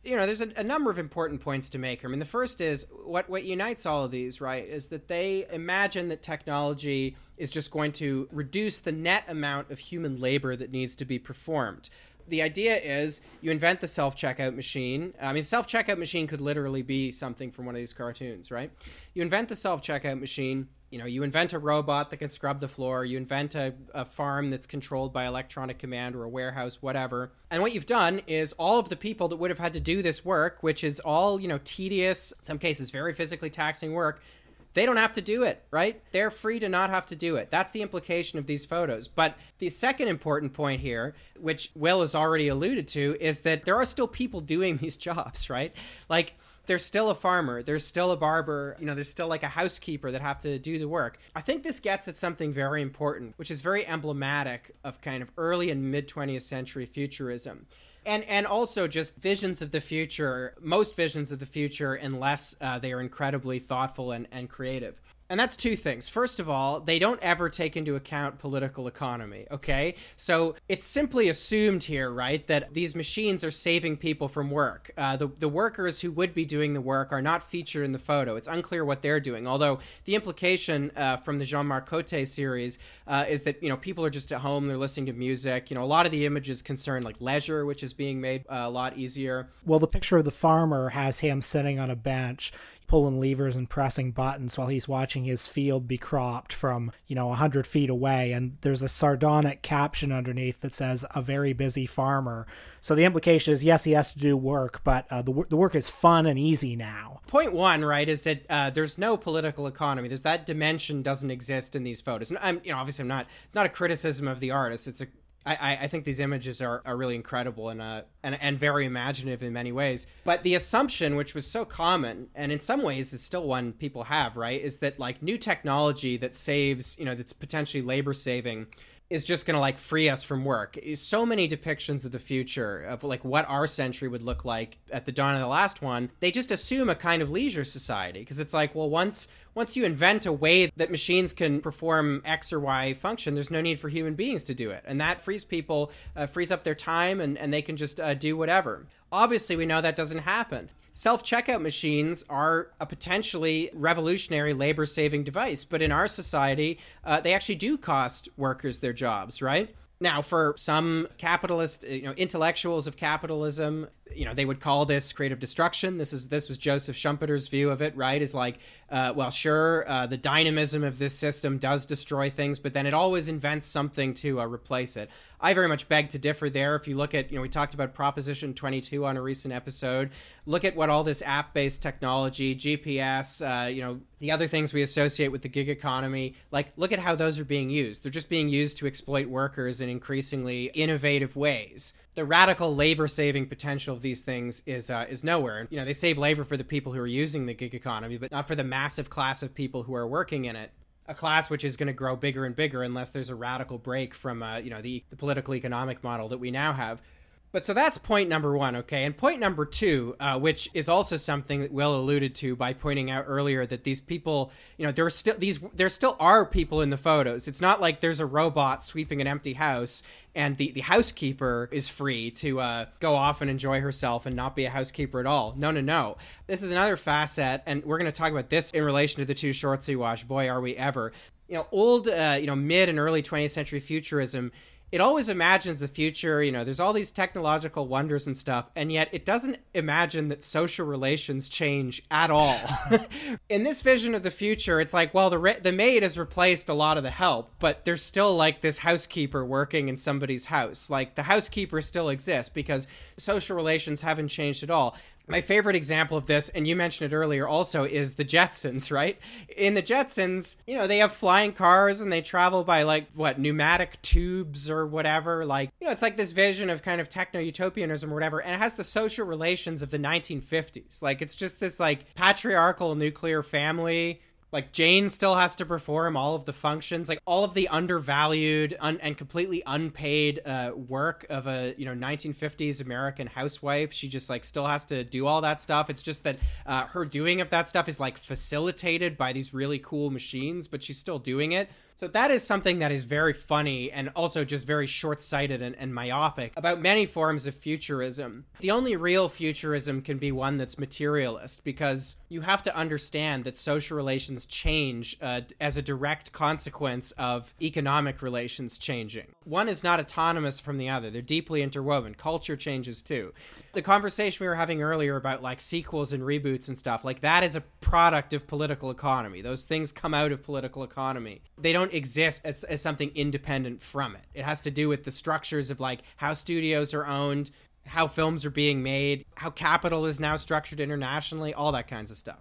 [SPEAKER 2] you know, there's a, a number of important points to make here. I mean, the first is what, what unites all of these, right, is that they imagine that technology is just going to reduce the net amount of human labor that needs to be performed. The idea is you invent the self-checkout machine. I mean, self-checkout machine could literally be something from one of these cartoons, right? You invent the self-checkout machine. You know, you invent a robot that can scrub the floor. You invent a, a farm that's controlled by electronic command or a warehouse, whatever. And what you've done is all of the people that would have had to do this work, which is all, you know, tedious, in some cases very physically taxing work, they don't have to do it, right? They're free to not have to do it. That's the implication of these photos. But the second important point here, which Will has already alluded to, is that there are still people doing these jobs, right? Like, there's still a farmer, there's still a barber, you know, there's still like a housekeeper that have to do the work. I think this gets at something very important, which is very emblematic of kind of early and mid twentieth century futurism. And and also just visions of the future, most visions of the future, unless uh, they are incredibly thoughtful and, and creative. And that's two things. First of all, they don't ever take into account political economy, okay? So it's simply assumed here, right, that these machines are saving people from work. Uh, the, the workers who would be doing the work are not featured in the photo. It's unclear what they're doing, although the implication uh, from the Jean-Marc Cote series uh, is that, you know, people are just at home, they're listening to music. You know, a lot of the images concern, like, leisure, which is being made uh, a lot easier.
[SPEAKER 1] Well, the picture of the farmer has him sitting on a bench, pulling levers and pressing buttons while he's watching his field be cropped from, you know, a hundred feet away. And there's a sardonic caption underneath that says, "A very busy farmer." So the implication is, yes, he has to do work, but uh, the, the work is fun and easy now.
[SPEAKER 2] Point one, right, is that uh, there's no political economy. There's that dimension doesn't exist in these photos. And I'm, you know, obviously I'm not, it's not a criticism of the artist. It's a I, I think these images are, are really incredible and, uh, and and very imaginative in many ways. But the assumption, which was so common, and in some ways is still one people have, right, is that like new technology that saves, you know, that's potentially labor saving is just going to like free us from work. So many depictions of the future of like what our century would look like at the dawn of the last one, they just assume a kind of leisure society, because it's like, well, once once you invent a way that machines can perform X or Y function, there's no need for human beings to do it. And that frees people, uh, frees up their time, and, and they can just uh, do whatever. Obviously, we know that doesn't happen. Self-checkout machines are a potentially revolutionary labor-saving device, but in our society, uh, they actually do cost workers their jobs, right? Now, for some capitalist, you know, intellectuals of capitalism, you know, they would call this creative destruction. This is this was Joseph Schumpeter's view of it, right? Is like, uh, well, sure, uh, the dynamism of this system does destroy things, but then it always invents something to uh, replace it. I very much beg to differ there. If you look at, you know, we talked about Proposition twenty-two on a recent episode. Look at what all this app-based technology, G P S, uh, you know, the other things we associate with the gig economy, like, look at how those are being used. They're just being used to exploit workers in increasingly innovative ways. The radical labor-saving potential of these things is uh, is nowhere. You know, they save labor for the people who are using the gig economy, but not for the massive class of people who are working in it. A class which is going to grow bigger and bigger unless there's a radical break from, uh, you know, the, the political economic model that we now have. But so that's point number one, okay? And point number two, uh, which is also something that Will alluded to by pointing out earlier that these people, you know, there are still these, there still are people in the photos. It's not like there's a robot sweeping an empty house and the, the housekeeper is free to uh, go off and enjoy herself and not be a housekeeper at all. No, no, no. This is another facet, and we're going to talk about this in relation to the two shorts we watched, Boy, Are We Ever. You know, old, uh, you know, mid and early twentieth century futurism, it always imagines the future, you know, there's all these technological wonders and stuff, and yet it doesn't imagine that social relations change at all. In this vision of the future, it's like, well, the re- the maid has replaced a lot of the help, but there's still like this housekeeper working in somebody's house. Like the housekeeper still exists because social relations haven't changed at all. My favorite example of this, and you mentioned it earlier also, is the Jetsons, right? In the Jetsons, you know, they have flying cars and they travel by like, what, pneumatic tubes or whatever. Like, you know, it's like this vision of kind of techno-utopianism or whatever. And it has the social relations of the nineteen fifties. Like, it's just this like patriarchal nuclear family. Like, Jane still has to perform all of the functions, like all of the undervalued un- and completely unpaid uh, work of a, you know, nineteen fifties American housewife. She just like still has to do all that stuff. It's just that uh, her doing of that stuff is like facilitated by these really cool machines, but she's still doing it. So that is something that is very funny and also just very short-sighted and, and myopic about many forms of futurism. The only real futurism can be one that's materialist, because you have to understand that social relations change uh, as a direct consequence of economic relations changing. One is not autonomous from the other. They're deeply interwoven. Culture changes too. The conversation we were having earlier about like sequels and reboots and stuff, like that is a product of political economy. Those things come out of political economy. They don't exist as, as something independent from it. It has to do with the structures of like how studios are owned, how films are being made, how capital is now structured internationally, all that kinds of stuff.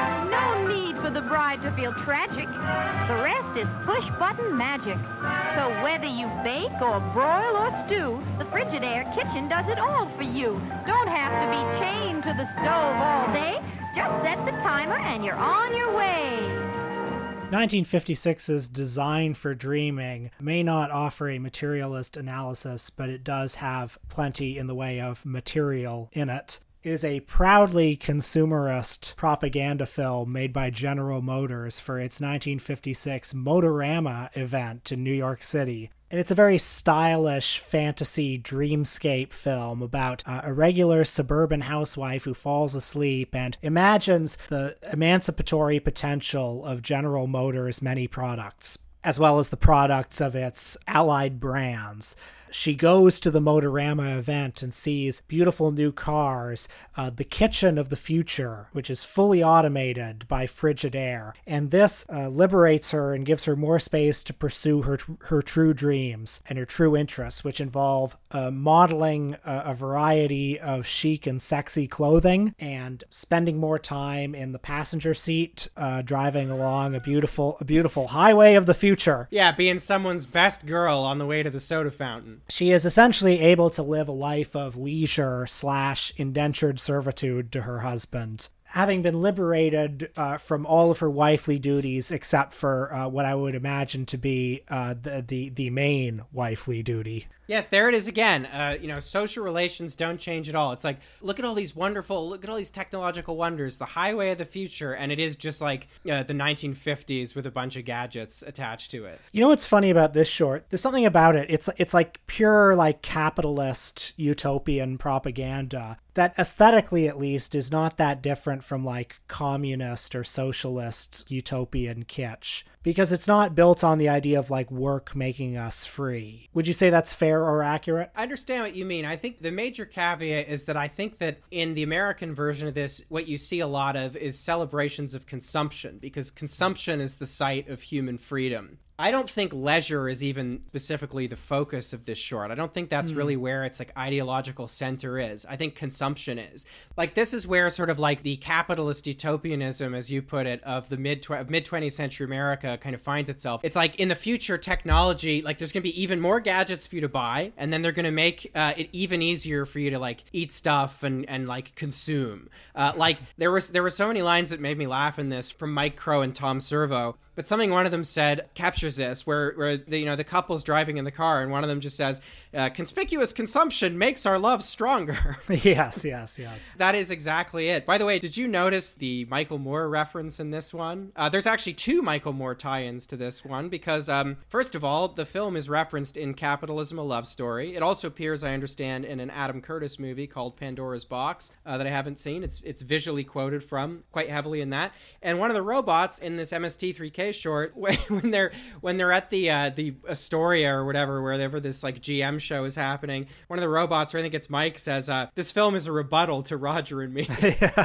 [SPEAKER 3] No need for the bride to feel tragic. The rest is push-button magic. So whether you bake or broil or stew, the Frigidaire kitchen does it all for you. Don't have to be chained to the stove all day. Just set the timer and you're on your way.
[SPEAKER 1] nineteen fifty-six's Design for Dreaming may not offer a materialist analysis, but it does have plenty in the way of material in it. It is a proudly consumerist propaganda film made by General Motors for its nineteen fifty-six Motorama event in New York City. And it's a very stylish fantasy dreamscape film about uh, a regular suburban housewife who falls asleep and imagines the emancipatory potential of General Motors' many products, as well as the products of its allied brands. She goes to the Motorama event and sees beautiful new cars, uh, the kitchen of the future, which is fully automated by Frigidaire. And this uh, liberates her and gives her more space to pursue her her true dreams and her true interests, which involve uh, modeling a, a variety of chic and sexy clothing and spending more time in the passenger seat, uh, driving along a beautiful, a beautiful highway of the future.
[SPEAKER 2] Yeah, being someone's best girl on the way to the soda fountain.
[SPEAKER 1] She is essentially able to live a life of leisure slash indentured servitude to her husband, having been liberated uh, from all of her wifely duties except for uh, what I would imagine to be uh, the, the the main wifely duty.
[SPEAKER 2] Yes, there it is again. Uh, you know, social relations don't change at all. It's like, look at all these wonderful, look at all these technological wonders, the highway of the future, and it is just like uh, the nineteen fifties with a bunch of gadgets attached to it.
[SPEAKER 1] You know what's funny about this short? There's something about it. It's it's like pure like capitalist utopian propaganda that aesthetically at least is not that different from like communist or socialist utopian kitsch. Because it's not built on the idea of like work making us free. Would you say that's fair or accurate?
[SPEAKER 2] I understand what you mean. I think the major caveat is that I think that in the American version of this, what you see a lot of is celebrations of consumption, because consumption is the site of human freedom. I don't think leisure is even specifically the focus of this short. I don't think that's mm. really where its like ideological center is. I think consumption is. Like this is where sort of like the capitalist utopianism, as you put it, of the mid mid twentieth century America kind of finds itself. It's like in the future technology, like there's going to be even more gadgets for you to buy, and then they're going to make uh, it even easier for you to like eat stuff and and like consume. Uh, like there was there were so many lines that made me laugh in this from Mike Crow and Tom Servo. But something one of them said captures this, where where the, you know the couple's driving in the car, and one of them just says, uh, "Conspicuous consumption makes our love stronger."
[SPEAKER 1] Yes, yes, yes.
[SPEAKER 2] That is exactly it. By the way, did you notice the Michael Moore reference in this one? Uh, there's actually two Michael Moore tie-ins to this one, because um, first of all, the film is referenced in Capitalism: A Love Story. It also appears, I understand, in an Adam Curtis movie called Pandora's Box uh, that I haven't seen. It's it's visually quoted from quite heavily in that. And one of the robots in this M S T three K short, when they're when they're at the uh, the Astoria or whatever, wherever this like G M show is happening, one of the robots, or I think it's Mike, says, uh, "This film is a rebuttal to Roger and Me."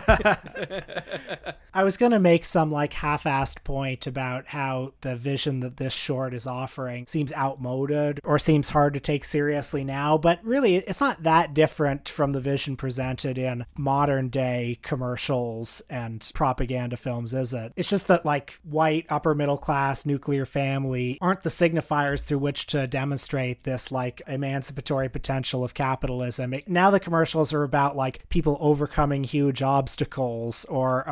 [SPEAKER 1] I was gonna make some like half-assed point about how the vision that this short is offering seems outmoded or seems hard to take seriously now, but really it's not that different from the vision presented in modern day commercials and propaganda films, is it? It's just that like white upper middle class nuclear family aren't the signifiers through which to demonstrate this like emancipatory potential of capitalism. It, now the commercials are about like people overcoming huge obstacles or uh,
[SPEAKER 2] yes.
[SPEAKER 1] breaking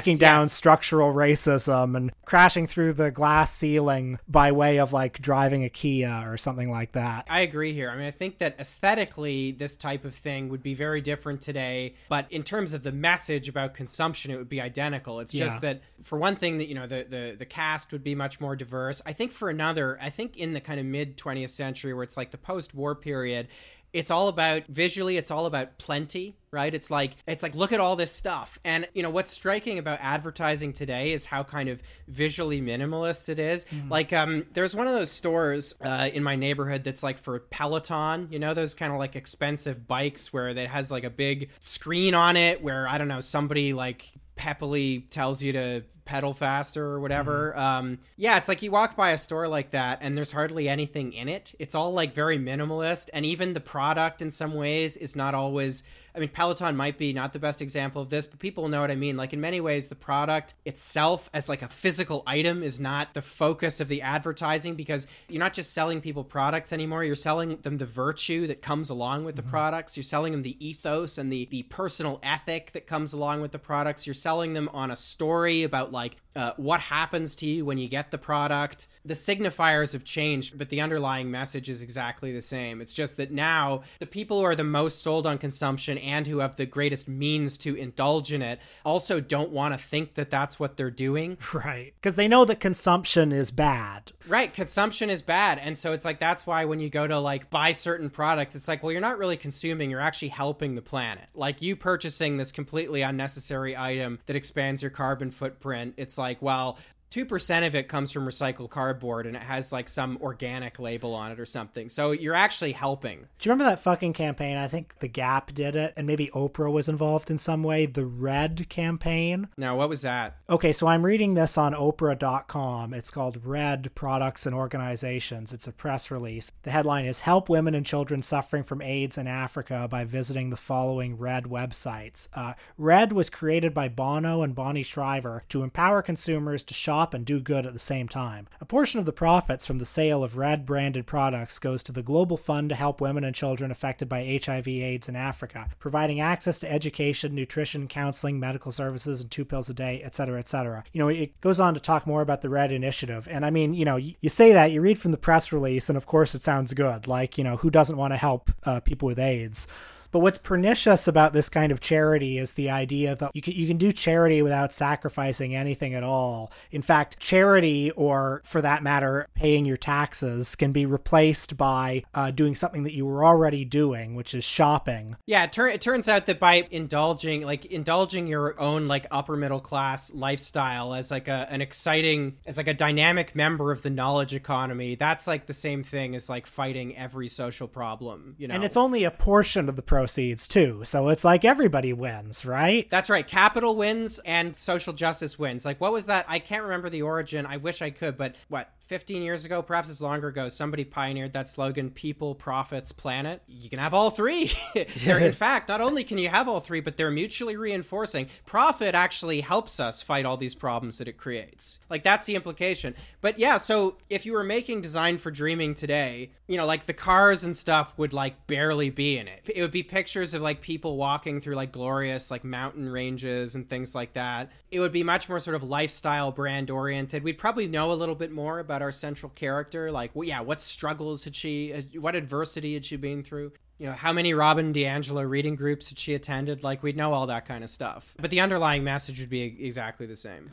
[SPEAKER 1] breaking down
[SPEAKER 2] yes.
[SPEAKER 1] structural racism and crashing through the glass ceiling by way of like driving a Kia or something like that.
[SPEAKER 2] I agree here. I mean, I think that aesthetically, this type of thing would be very different today. But in terms of the message about consumption, it would be identical. It's just
[SPEAKER 1] Yeah.
[SPEAKER 2] that, for one thing, that you know, the, the the cast would be much more diverse. I think for another, I think in the kind of mid twentieth century, where it's like the post-war period, it's all about visually, it's all about plenty, right? It's like, it's like, look at all this stuff. And, you know, what's striking about advertising today is how kind of visually minimalist it is. Mm. Like, um, there's one of those stores uh, in my neighborhood that's like for Peloton, you know, those kind of like expensive bikes where it has like a big screen on it where, I don't know, somebody like peppily tells you to pedal faster or whatever. Mm. Um, yeah, it's like you walk by a store like that and there's hardly anything in it. It's all like very minimalist. And even the product in some ways is not always, I mean, Peloton might be not the best example of this, but people know what I mean. Like in many ways, the product itself as like a physical item is not the focus of the advertising, because you're not just selling people products anymore. You're selling them the virtue that comes along with the mm-hmm. products. You're selling them the ethos and the, the personal ethic that comes along with the products. You're selling them on a story about like uh, what happens to you when you get the product. The signifiers have changed, but the underlying message is exactly the same. It's just that now the people who are the most sold on consumption and who have the greatest means to indulge in it also don't want to think that that's what they're doing.
[SPEAKER 1] Right. Because they know that consumption is bad.
[SPEAKER 2] Right. Consumption is bad. And so it's like, that's why when you go to like buy certain products, it's like, well, you're not really consuming, you're actually helping the planet. Like you purchasing this completely unnecessary item that expands your carbon footprint. It's like, well, two percent of it comes from recycled cardboard and it has like some organic label on it or something. So you're actually helping.
[SPEAKER 1] Do you remember that fucking campaign? I think The Gap did it and maybe Oprah was involved in some way. The Red campaign.
[SPEAKER 2] No, what was that?
[SPEAKER 1] Okay, so I'm reading this on Oprah dot com. It's called Red Products and Organizations. It's a press release. The headline is Help Women and Children Suffering from AIDS in Africa by visiting the following Red websites. Uh, Red was created by Bono and Bonnie Shriver to empower consumers to shop and do good at the same time. A portion of the profits from the sale of Red branded products goes to the Global Fund to help women and children affected by H I V AIDS in Africa, providing access to education, nutrition, counseling, medical services, and two pills a day, et cetera, et cetera. You know, it goes on to talk more about the Red Initiative. And I mean, you know, you say that, you read from the press release, and of course it sounds good. Like, you know, who doesn't want to help uh, people with AIDS? But what's pernicious about this kind of charity is the idea that you can, you can do charity without sacrificing anything at all. In fact, charity, or for that matter, paying your taxes, can be replaced by uh, doing something that you were already doing, which is shopping.
[SPEAKER 2] Yeah, it, tur- it turns out that by indulging, like indulging your own like upper middle class lifestyle as like a an exciting, as like a dynamic member of the knowledge economy, that's like the same thing as like fighting every social problem, you know.
[SPEAKER 1] And it's only a portion of the proceeds too, so it's like everybody wins, right?
[SPEAKER 2] That's right. Capital wins and social justice wins. Like, what was that? I can't remember the origin. I wish I could, but what, fifteen years ago, perhaps it's longer ago, somebody pioneered that slogan, people, profits, planet. You can have all three. They're, in fact, not only can you have all three, but they're mutually reinforcing. Profit actually helps us fight all these problems that it creates. Like, that's the implication. But yeah, so if you were making Design for Dreaming today, you know, like the cars and stuff would like barely be in it. It would be pictures of like people walking through like glorious like mountain ranges and things like that. It would be much more sort of lifestyle brand oriented. We'd probably know a little bit more about our central character. Like, well, yeah, what struggles had she, what adversity had she been through? You know, how many Robin DiAngelo reading groups had she attended? Like, we'd know all that kind of stuff. But the underlying message would be exactly the same.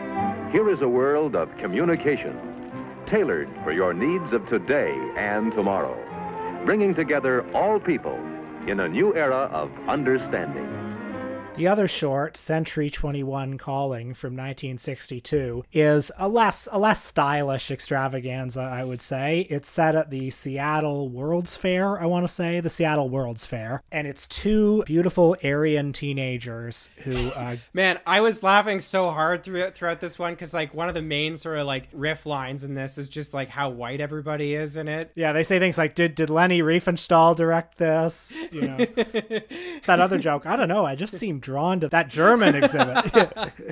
[SPEAKER 5] Here is a world of communication, tailored for your needs of today and tomorrow, bringing together all people in a new era of understanding.
[SPEAKER 1] The other short, Century twenty-one Calling from nineteen sixty-two, is a less a less stylish extravaganza, I would say. It's set at the Seattle World's Fair, I want to say, the Seattle World's Fair. And it's two beautiful Aryan teenagers who... Uh,
[SPEAKER 2] Man, I was laughing so hard throughout, throughout this one because, like, one of the main sort of, like, riff lines in this is just, like, how white everybody is in it.
[SPEAKER 1] Yeah, they say things like, did, did Lenny Riefenstahl direct this? You know, that other joke, I don't know, I just seemed drawn to that German exhibit.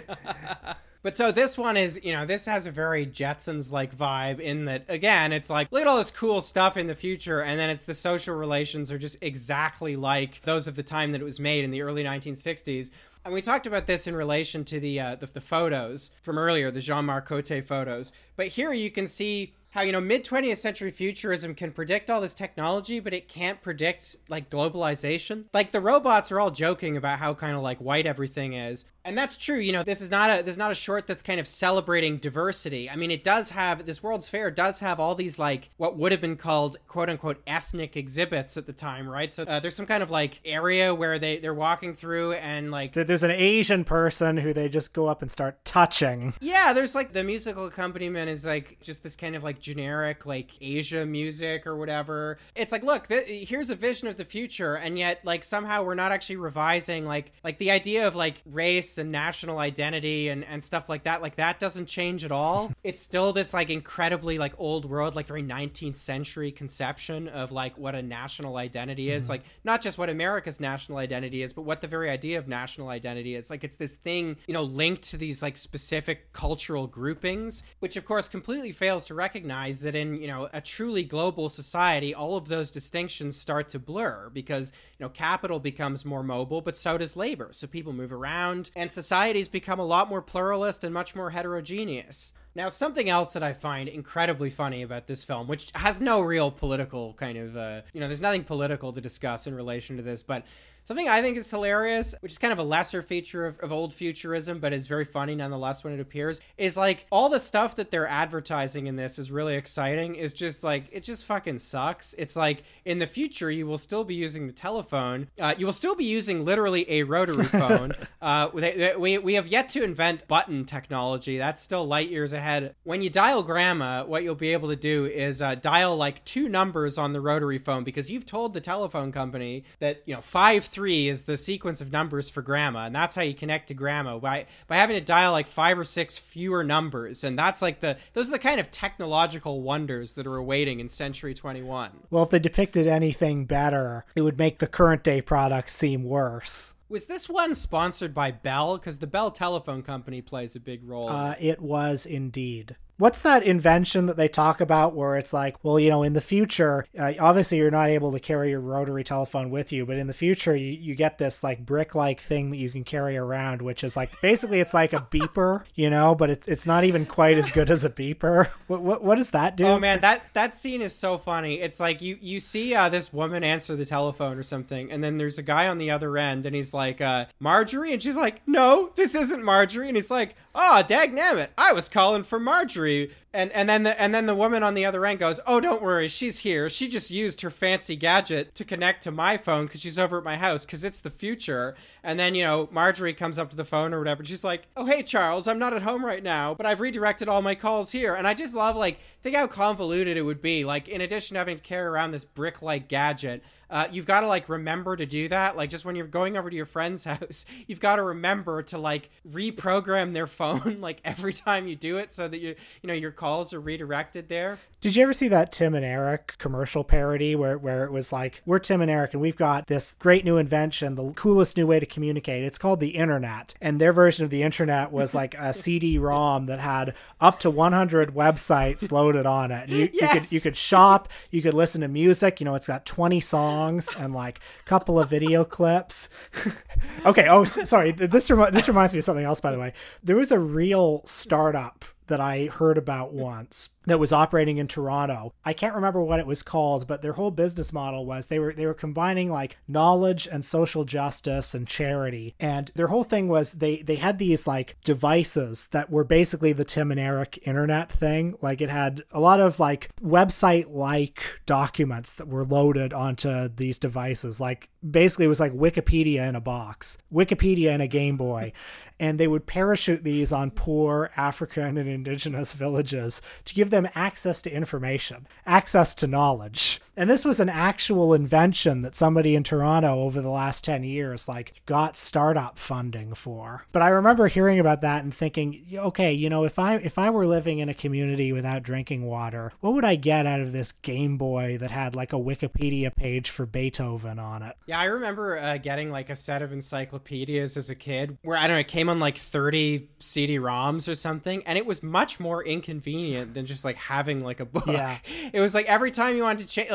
[SPEAKER 2] But so this one is, you know, this has a very Jetsons-like vibe in that, again, it's like, look at all this cool stuff in the future, and then it's the social relations are just exactly like those of the time that it was made in the early nineteen sixties. And we talked about this in relation to the, uh, the the photos from earlier, the Jean-Marc Cote photos. But here you can see how, you know, mid-twentieth century futurism can predict all this technology, but it can't predict, like, globalization. Like, the robots are all joking about how kind of, like, white everything is. And that's true. You know, this is not a this is not a short that's kind of celebrating diversity. I mean, it does have, this World's Fair does have all these, like, what would have been called, quote-unquote, ethnic exhibits at the time, right? So uh, there's some kind of, like, area where they, they're walking through and, like...
[SPEAKER 1] There's an Asian person who they just go up and start touching.
[SPEAKER 2] Yeah, there's, like, the musical accompaniment is, like, just this kind of, like, generic, like, Asia music or whatever. It's like, look, th- here's a vision of the future, and yet, like, somehow we're not actually revising, like, like the idea of, like, race and national identity and, and stuff like that, like, that doesn't change at all. It's still this, like, incredibly, like, old world, like, very nineteenth century conception of, like, what a national identity is. Mm-hmm. Like, not just what America's national identity is, but what the very idea of national identity is. Like, it's this thing, you know, linked to these, like, specific cultural groupings, which, of course, completely fails to recognize that in, you know, a truly global society, all of those distinctions start to blur because, you know, capital becomes more mobile, but so does labor. So people move around, and societies become a lot more pluralist and much more heterogeneous. Now, something else that I find incredibly funny about this film, which has no real political kind of, uh, you know, there's nothing political to discuss in relation to this, but something I think is hilarious, which is kind of a lesser feature of, of old futurism, but is very funny nonetheless when it appears, is like all the stuff that they're advertising in this is really exciting, is just like, it just fucking sucks. It's like, in the future, you will still be using the telephone. Uh, you will still be using literally a rotary phone. uh, they, they, we, we have yet to invent button technology. That's still light years ahead. When you dial grandma, what you'll be able to do is uh, dial like two numbers on the rotary phone, because you've told the telephone company that, you know, five three is the sequence of numbers for grandma, and that's how you connect to grandma, by by having to dial like five or six fewer numbers. And that's like the those are the kind of technological wonders that are awaiting in century twenty-one.
[SPEAKER 1] Well, if they depicted anything better, it would make the current day products seem worse.
[SPEAKER 2] Was this one sponsored by Bell? Because the Bell Telephone Company plays a big role.
[SPEAKER 1] Uh, it was indeed. What's that invention that they talk about where it's like, well, you know, in the future, uh, obviously you're not able to carry your rotary telephone with you, but in the future you, you get this like brick-like thing that you can carry around, which is like, basically it's like a beeper, you know, but it's it's not even quite as good as a beeper. What what, what does that do?
[SPEAKER 2] Oh man, that, that scene is so funny. It's like you, you see uh, this woman answer the telephone or something, and then there's a guy on the other end, and he's like, uh, Marjorie? And she's like, no, this isn't Marjorie. And he's like, oh, dagnammit, I was calling for Marjorie. And and then the and then the woman on the other end goes, oh, don't worry, she's here. She just used her fancy gadget to connect to my phone because she's over at my house because it's the future. And then, you know, Marjorie comes up to the phone or whatever. And she's like, oh, hey, Charles, I'm not at home right now, but I've redirected all my calls here. And I just love, like, think how convoluted it would be. Like, in addition to having to carry around this brick-like gadget, Uh, you've got to like remember to do that. Like just when you're going over to your friend's house, you've got to remember to like reprogram their phone like every time you do it so that you, you know, your calls are redirected there.
[SPEAKER 1] Did you ever see that Tim and Eric commercial parody where, where it was like, we're Tim and Eric and we've got this great new invention, the coolest new way to communicate. It's called the internet. And their version of the internet was like a C D ROM that had up to one hundred websites loaded on it. You,
[SPEAKER 2] yes!
[SPEAKER 1] you could you could shop, you could listen to music. You know, it's got twenty songs and like a couple of video clips. Okay. Oh, sorry. This remi- this reminds me of something else, by the way. There was a real startup that I heard about once that was operating in Toronto. I can't remember what it was called, but their whole business model was they were they were combining like knowledge and social justice and charity. And their whole thing was they they had these like devices that were basically the Tim and Eric internet thing. Like it had a lot of like website-like documents that were loaded onto these devices. Like basically it was like Wikipedia in a box, Wikipedia in a Game Boy. And they would parachute these on poor African and indigenous villages to give them access to information, access to knowledge. And this was an actual invention that somebody in Toronto over the last ten years, like, got startup funding for. But I remember hearing about that and thinking, okay, you know, if I if I were living in a community without drinking water, what would I get out of this Game Boy that had like a Wikipedia page for Beethoven on it?
[SPEAKER 2] Yeah, I remember uh, getting like a set of encyclopedias as a kid where, I don't know, it came on like thirty C D ROMs or something, and it was much more inconvenient than just like having like a book.
[SPEAKER 1] Yeah.
[SPEAKER 2] It was like every time you wanted to change, let's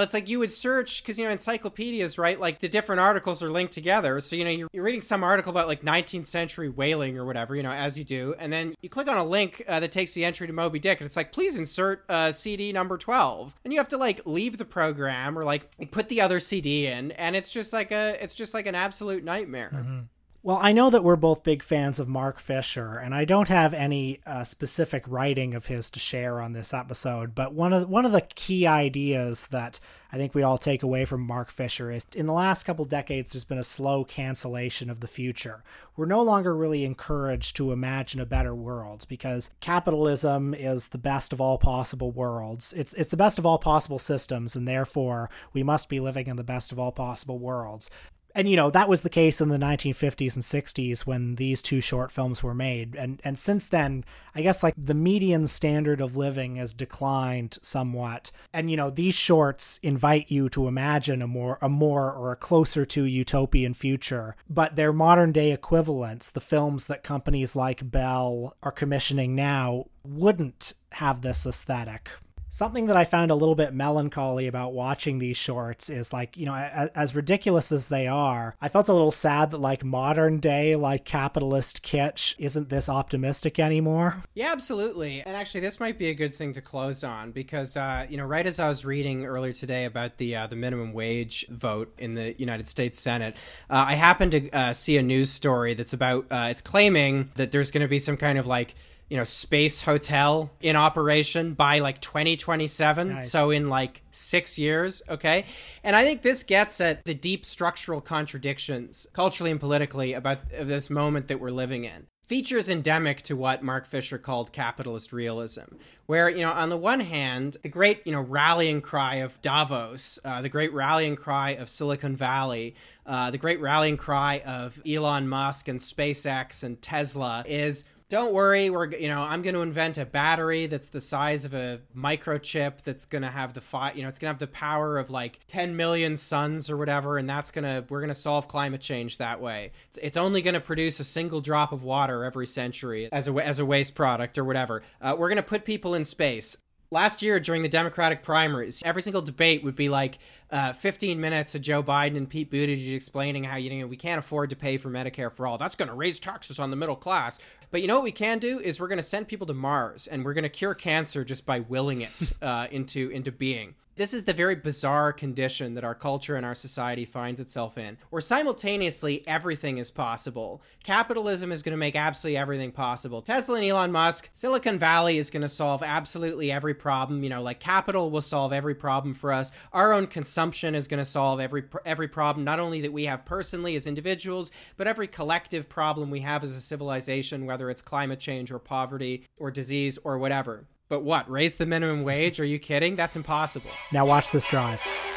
[SPEAKER 2] it's like you would search, because, you know, encyclopedias, right? Like the different articles are linked together. So, you know, you're, you're reading some article about like nineteenth century whaling or whatever, you know, as you do. And then you click on a link uh, that takes the entry to Moby Dick. And it's like, please insert uh, C D number twelve. And you have to like leave the program or like put the other C D in. And it's just like a, it's just like an absolute nightmare.
[SPEAKER 1] Mm-hmm. Well, I know that we're both big fans of Mark Fisher, and I don't have any uh, specific writing of his to share on this episode, but one of one of the key ideas that I think we all take away from Mark Fisher is in the last couple decades, there's been a slow cancellation of the future. We're no longer really encouraged to imagine a better world because capitalism is the best of all possible worlds. It's, it's the best of all possible systems, and therefore we must be living in the best of all possible worlds. And, you know, that was the case in the nineteen fifties and sixties when these two short films were made. And and since then, I guess, like, the median standard of living has declined somewhat. And, you know, these shorts invite you to imagine a more, a more or a closer to utopian future. But their modern day equivalents, the films that companies like Bell are commissioning now, wouldn't have this aesthetic. Something that I found a little bit melancholy about watching these shorts is, like, you know, as, as ridiculous as they are, I felt a little sad that, like, modern day, like, capitalist kitsch isn't this optimistic anymore.
[SPEAKER 2] Yeah, absolutely. And actually, this might be a good thing to close on because, uh, you know, right as I was reading earlier today about the uh, the minimum wage vote in the United States Senate, uh, I happened to uh, see a news story that's about, uh, it's claiming that there's going to be some kind of, like, you know, space hotel in operation by like twenty twenty-seven. Nice. So in like six years. Okay. And I think this gets at the deep structural contradictions culturally and politically about this moment that we're living in. Features endemic to what Mark Fisher called capitalist realism, where, you know, on the one hand, the great, you know, rallying cry of Davos, uh, the great rallying cry of Silicon Valley, uh, the great rallying cry of Elon Musk and SpaceX and Tesla is, don't worry, we're, you know, I'm going to invent a battery that's the size of a microchip that's going to have the fi- you know, it's going to have the power of like ten million suns or whatever, and that's going to, we're going to solve climate change that way. It's, it's only going to produce a single drop of water every century as a as a waste product or whatever. Uh, we're going to put people in space. Last year, during the Democratic primaries, every single debate would be like uh, fifteen minutes of Joe Biden and Pete Buttigieg explaining how, you know, we can't afford to pay for Medicare for all. That's going to raise taxes on the middle class. But you know what we can do is we're going to send people to Mars, and we're going to cure cancer just by willing it uh, into into being. This is the very bizarre condition that our culture and our society finds itself in, where simultaneously everything is possible. Capitalism is going to make absolutely everything possible. Tesla and Elon Musk, Silicon Valley is going to solve absolutely every problem. You know, like capital will solve every problem for us. Our own consumption is going to solve every every problem, not only that we have personally as individuals, but every collective problem we have as a civilization, whether it's climate change or poverty or disease or whatever. But what, raise the minimum wage? Are you kidding? That's impossible.
[SPEAKER 1] Now watch this drive.